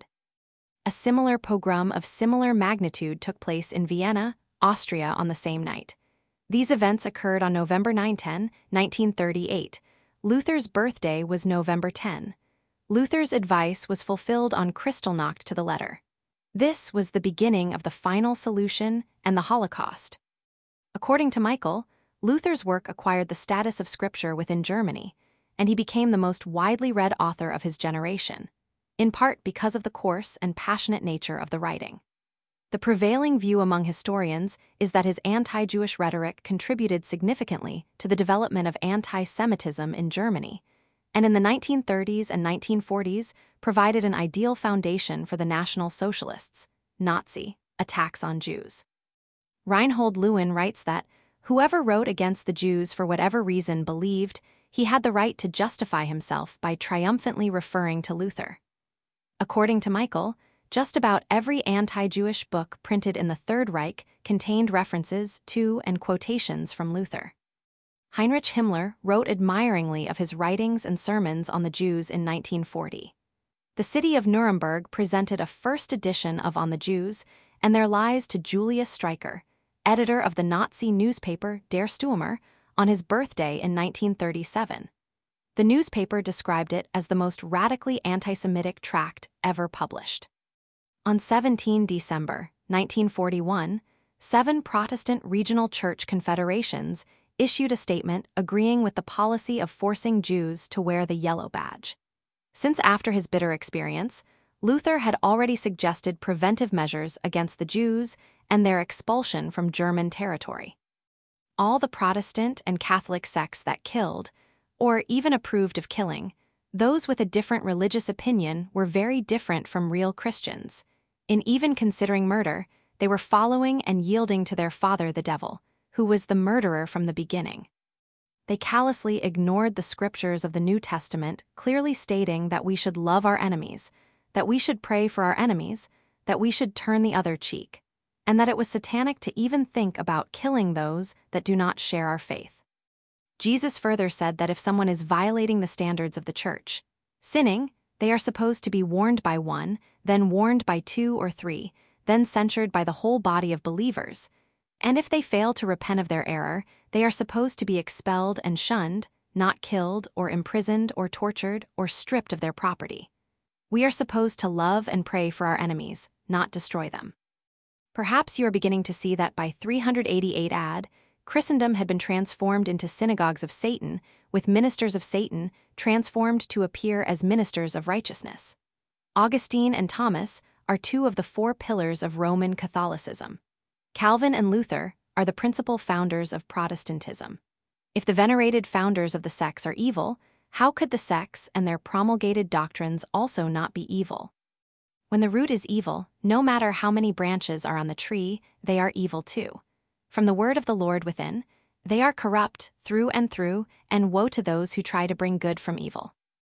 S1: A similar pogrom of similar magnitude took place in Vienna, Austria on the same night. These events occurred on November ninth, nineteen thirty-eight. Luther's birthday was November tenth. Luther's advice was fulfilled on Kristallnacht to the letter. This was the beginning of the final solution and the Holocaust. According to Michael, Luther's work acquired the status of scripture within Germany, and he became the most widely read author of his generation, in part because of the coarse and passionate nature of the writing. The prevailing view among historians is that his anti-Jewish rhetoric contributed significantly to the development of anti-Semitism in Germany, and in the nineteen thirties and nineteen forties provided an ideal foundation for the National Socialists' Nazi attacks on Jews. Reinhold Lewin writes that whoever wrote against the Jews for whatever reason believed he had the right to justify himself by triumphantly referring to Luther. According to Michael, just about every anti-Jewish book printed in the Third Reich contained references to and quotations from Luther. Heinrich Himmler wrote admiringly of his writings and sermons on the Jews in nineteen forty. The city of Nuremberg presented a first edition of On the Jews and Their Lies to Julius Streicher, editor of the Nazi newspaper Der Stürmer, on his birthday in nineteen thirty-seven. The newspaper described it as the most radically anti-Semitic tract ever published. On the seventeenth of December, nineteen forty-one, seven Protestant regional church confederations issued a statement agreeing with the policy of forcing Jews to wear the yellow badge. Since after his bitter experience, Luther had already suggested preventive measures against the Jews and their expulsion from German territory. All the Protestant and Catholic sects that killed, or even approved of killing, those with a different religious opinion were very different from real Christians. In even considering murder, they were following and yielding to their father the devil, who was the murderer from the beginning. They callously ignored the scriptures of the New Testament, clearly stating that we should love our enemies, that we should pray for our enemies, that we should turn the other cheek, and that it was satanic to even think about killing those that do not share our faith. Jesus further said that if someone is violating the standards of the church, sinning, they are supposed to be warned by one, then warned by two or three, then censured by the whole body of believers, and if they fail to repent of their error, they are supposed to be expelled and shunned, not killed or imprisoned or tortured or stripped of their property. We are supposed to love and pray for our enemies, not destroy them. Perhaps you are beginning to see that by three eighty-eight A D, Christendom had been transformed into synagogues of Satan, with ministers of Satan transformed to appear as ministers of righteousness. Augustine and Thomas are two of the four pillars of Roman Catholicism. Calvin and Luther are the principal founders of Protestantism. If the venerated founders of the sects are evil, how could the sects and their promulgated doctrines also not be evil? When the root is evil, no matter how many branches are on the tree, they are evil too. From the word of the Lord within, they are corrupt through and through, and woe to those who try to bring good from evil.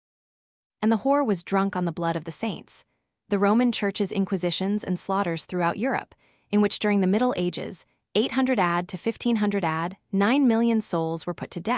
S1: And the whore was drunk on the blood of the saints. The Roman Church's inquisitions and slaughters throughout Europe, in which during the Middle Ages, eight hundred A D to fifteen hundred A D, nine million souls were put to death,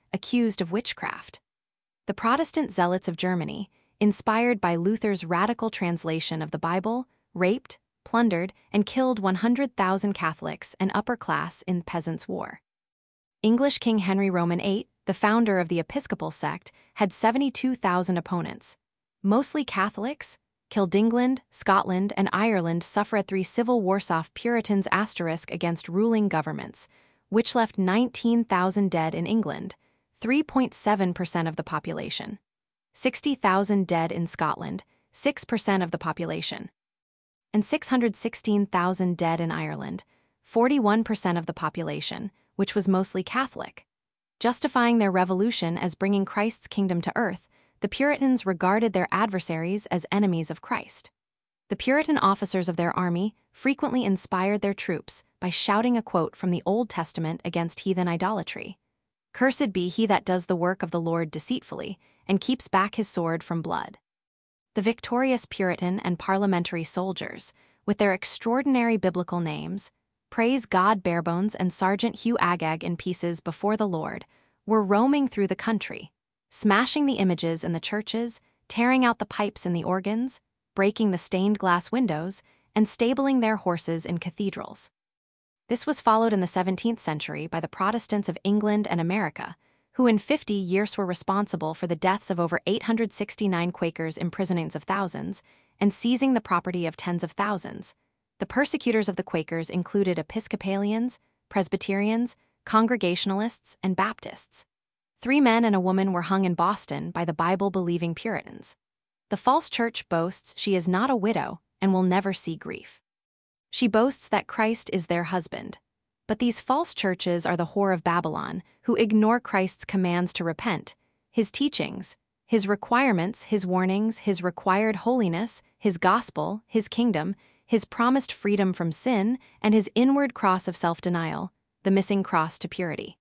S1: accused of witchcraft. The Protestant zealots of Germany, inspired by Luther's radical translation of the Bible, raped, plundered, and killed one hundred thousand Catholics and upper class in Peasants' War. English King Henry Roman the eighth, the founder of the Episcopal sect, had seventy-two thousand opponents, mostly Catholics. Killed England, Scotland, and Ireland suffered three civil wars off Puritans asterisk against ruling governments, which left nineteen thousand dead in England, three point seven percent of the population. sixty thousand dead in Scotland, six percent of the population. And six hundred sixteen thousand dead in Ireland, forty-one percent of the population, which was mostly Catholic. Justifying their revolution as bringing Christ's kingdom to earth, the Puritans regarded their adversaries as enemies of Christ. The Puritan officers of their army frequently inspired their troops by shouting a quote from the Old Testament against heathen idolatry. "Cursed be he that does the work of the Lord deceitfully, and keeps back his sword from blood." The victorious Puritan and parliamentary soldiers, with their extraordinary biblical names, Praise God Barebones and Sergeant Hugh Agag in pieces before the Lord, were roaming through the country, smashing the images in the churches, tearing out the pipes in the organs, breaking the stained glass windows, and stabling their horses in cathedrals. This was followed in the seventeenth century by the Protestants of England and America, who in fifty years were responsible for the deaths of over eight hundred sixty-nine Quakers, imprisonings of thousands, and seizing the property of tens of thousands. The persecutors of the Quakers included Episcopalians, Presbyterians, Congregationalists, and Baptists. Three men and a woman were hung in Boston by the Bible-believing Puritans. The false church boasts she is not a widow and will never see grief. She boasts that Christ is their husband. But these false churches are the whore of Babylon, who ignore Christ's commands to repent, his teachings, his requirements, his warnings, his required holiness, his gospel, his kingdom, his promised freedom from sin, and his inward cross of self-denial, the missing cross to purity.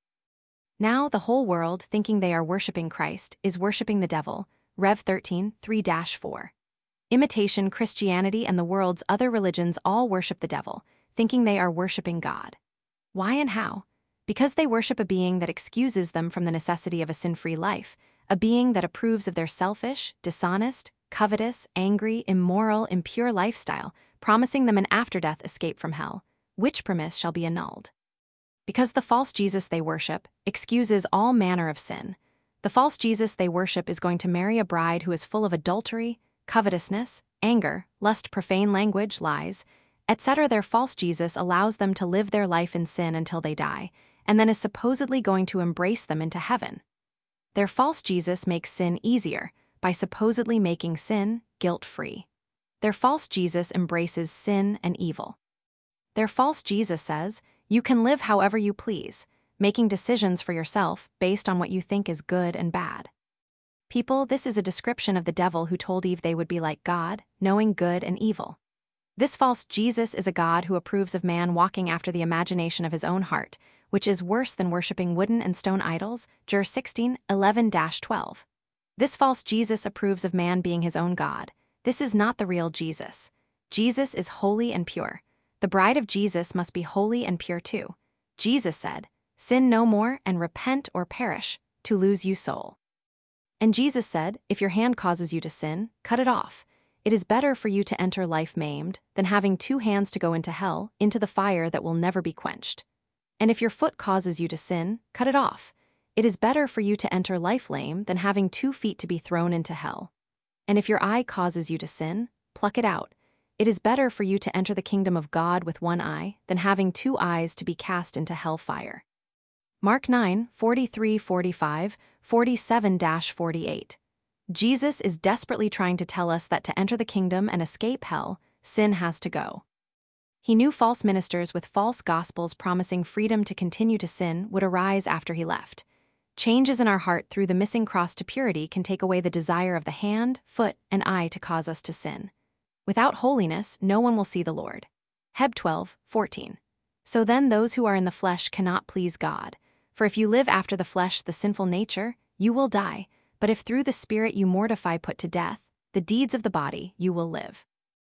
S1: Now the whole world, thinking they are worshiping Christ, is worshiping the devil. Rev thirteen, three to four. Imitation Christianity and the world's other religions all worship the devil, thinking they are worshiping God. Why and how? Because they worship a being that excuses them from the necessity of a sin-free life, a being that approves of their selfish, dishonest, covetous, angry, immoral, impure lifestyle, promising them an after-death escape from hell, which promise shall be annulled. Because the false Jesus they worship excuses all manner of sin, the false Jesus they worship is going to marry a bride who is full of adultery, covetousness, anger, lust, profane language, lies, et cetera. Their false Jesus allows them to live their life in sin until they die, and then is supposedly going to embrace them into heaven. Their false Jesus makes sin easier by supposedly making sin guilt-free. Their false Jesus embraces sin and evil. Their false Jesus says, you can live however you please, making decisions for yourself based on what you think is good and bad. People, this is a description of the devil who told Eve they would be like God, knowing good and evil. This false Jesus is a God who approves of man walking after the imagination of his own heart, which is worse than worshipping wooden and stone idols. Jer sixteen, eleven to twelve. This false Jesus approves of man being his own God. This is not the real Jesus. Jesus is holy and pure. The bride of Jesus must be holy and pure too. Jesus said, sin no more and repent or perish, to lose you soul. And Jesus said, if your hand causes you to sin, cut it off. It is better for you to enter life maimed than having two hands to go into hell, into the fire that will never be quenched. And if your foot causes you to sin, cut it off. It is better for you to enter life lame than having two feet to be thrown into hell. And if your eye causes you to sin, pluck it out. It is better for you to enter the kingdom of God with one eye than having two eyes to be cast into hell fire. Mark nine, forty-three to forty-five, forty-seven to forty-eight. Jesus is desperately trying to tell us that to enter the kingdom and escape hell, sin has to go. He knew false ministers with false gospels promising freedom to continue to sin would arise after he left. Changes in our heart through the missing cross to purity can take away the desire of the hand, foot, and eye to cause us to sin. Without holiness, no one will see the Lord. Heb twelve, fourteen. So then those who are in the flesh cannot please God. For if you live after the flesh, the sinful nature, you will die. But if through the Spirit you mortify, put to death, the deeds of the body, you will live.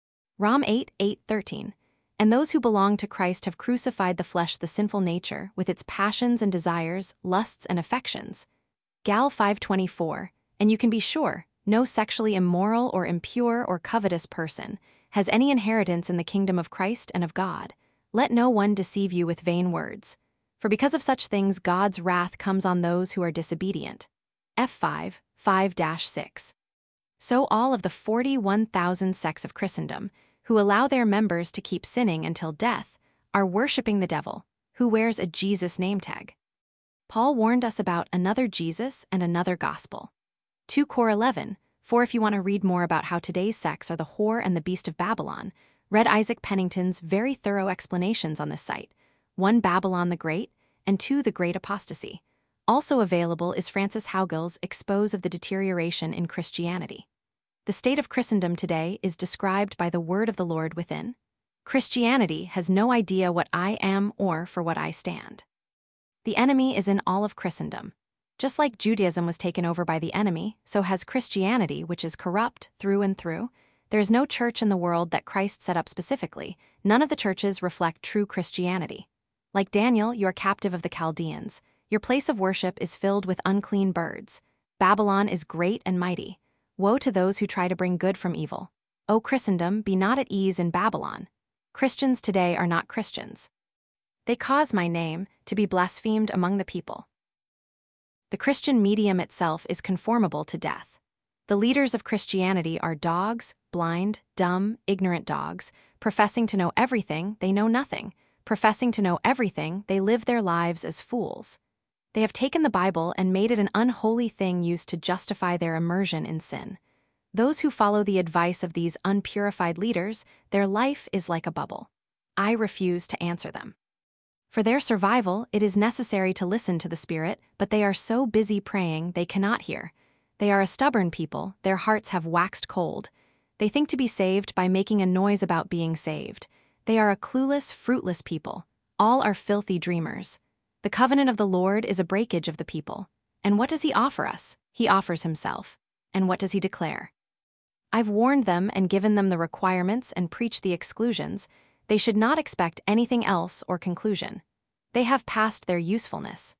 S1: Rom eight, eight, thirteen. And those who belong to Christ have crucified the flesh, the sinful nature, with its passions and desires, lusts and affections. Gal five twenty-four, and you can be sure, no sexually immoral or impure or covetous person has any inheritance in the kingdom of Christ and of God. Let no one deceive you with vain words. For because of such things God's wrath comes on those who are disobedient. F five, five six. So all of the forty-one thousand sects of Christendom, who allow their members to keep sinning until death, are worshipping the devil, who wears a Jesus name tag. Paul warned us about another Jesus and another gospel. two Cor eleven, for if you want to read more about how today's sects are the whore and the beast of Babylon, read Isaac Pennington's very thorough explanations on this site, one Babylon the Great, and two The Great Apostasy. Also available is Francis Haugill's Expose of the Deterioration in Christianity. The state of Christendom today is described by the word of the Lord within. Christianity has no idea what I am or for what I stand. The enemy is in all of Christendom. Just like Judaism was taken over by the enemy, so has Christianity, which is corrupt through and through. There is no church in the world that Christ set up specifically. None of the churches reflect true Christianity. Like Daniel, you are captive of the Chaldeans. Your place of worship is filled with unclean birds. Babylon is great and mighty. Woe to those who try to bring good from evil. O Christendom, be not at ease in Babylon. Christians today are not Christians. They cause my name to be blasphemed among the people. The Christian medium itself is conformable to death. The leaders of Christianity are dogs, blind, dumb, ignorant dogs, professing to know everything, they know nothing. Professing to know everything, they live their lives as fools. They have taken the Bible and made it an unholy thing used to justify their immersion in sin. Those who follow the advice of these unpurified leaders, their life is like a bubble. I refuse to answer them. For their survival, it is necessary to listen to the Spirit, but they are so busy praying they cannot hear. They are a stubborn people, their hearts have waxed cold. They think to be saved by making a noise about being saved. They are a clueless, fruitless people. All are filthy dreamers. The covenant of the Lord is a breakage of the people. And what does he offer us? He offers himself. And what does he declare? I've warned them and given them the requirements and preached the exclusions. They should not expect anything else or conclusion. They have passed their usefulness.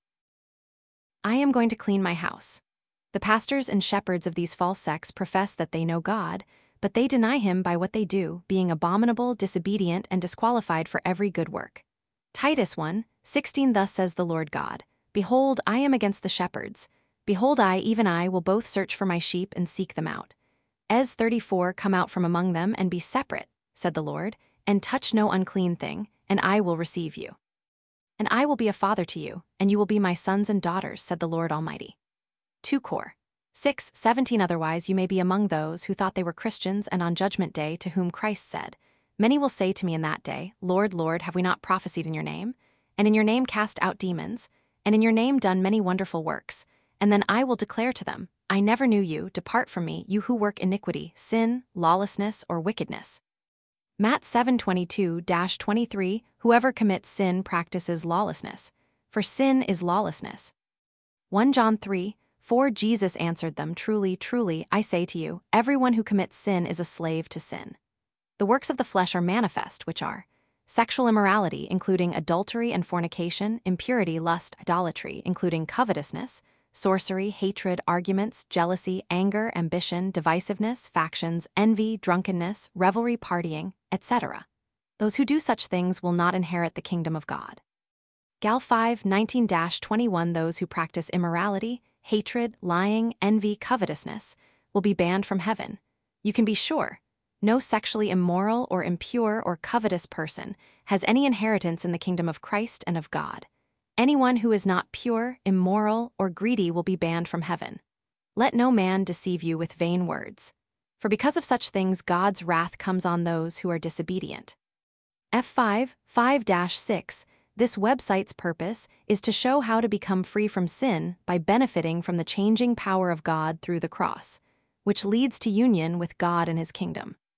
S1: I am going to clean my house. The pastors and shepherds of these false sects profess that they know God, but they deny him by what they do, being abominable, disobedient, and disqualified for every good work. Titus one sixteen. Thus says the Lord God, Behold, I am against the shepherds. Behold, I, even I, will both search for my sheep and seek them out. Es thirty-four. Come out from among them and be separate, said the Lord, and touch no unclean thing, and I will receive you. And I will be a father to you, and you will be my sons and daughters, said the Lord Almighty. two Cor six seventeen. Otherwise you may be among those who thought they were Christians, and on judgment day to whom Christ said, Many will say to me in that day, Lord, Lord, have we not prophesied in your name? And in your name cast out demons? And in your name done many wonderful works? And then I will declare to them, I never knew you, depart from me, you who work iniquity, sin, lawlessness, or wickedness. Matt seven twenty-two to twenty-three. Whoever commits sin practices lawlessness, for sin is lawlessness. First John three four. Jesus answered them, Truly, truly, I say to you, everyone who commits sin is a slave to sin. The works of the flesh are manifest, which are sexual immorality, including adultery and fornication, impurity, lust, idolatry, including covetousness, sorcery, hatred, arguments, jealousy, anger, ambition, divisiveness, factions, envy, drunkenness, revelry, partying, et cetera. Those who do such things will not inherit the kingdom of God. Gal five nineteen to twenty-one. Those who practice immorality, hatred, lying, envy, covetousness will be banned from heaven. You can be sure, no sexually immoral or impure or covetous person has any inheritance in the kingdom of Christ and of God. Anyone who is not pure, immoral, or greedy will be banned from heaven. Let no man deceive you with vain words. For because of such things God's wrath comes on those who are disobedient. F five, five six. This website's purpose is to show how to become free from sin by benefiting from the changing power of God through the cross, which leads to union with God and his kingdom.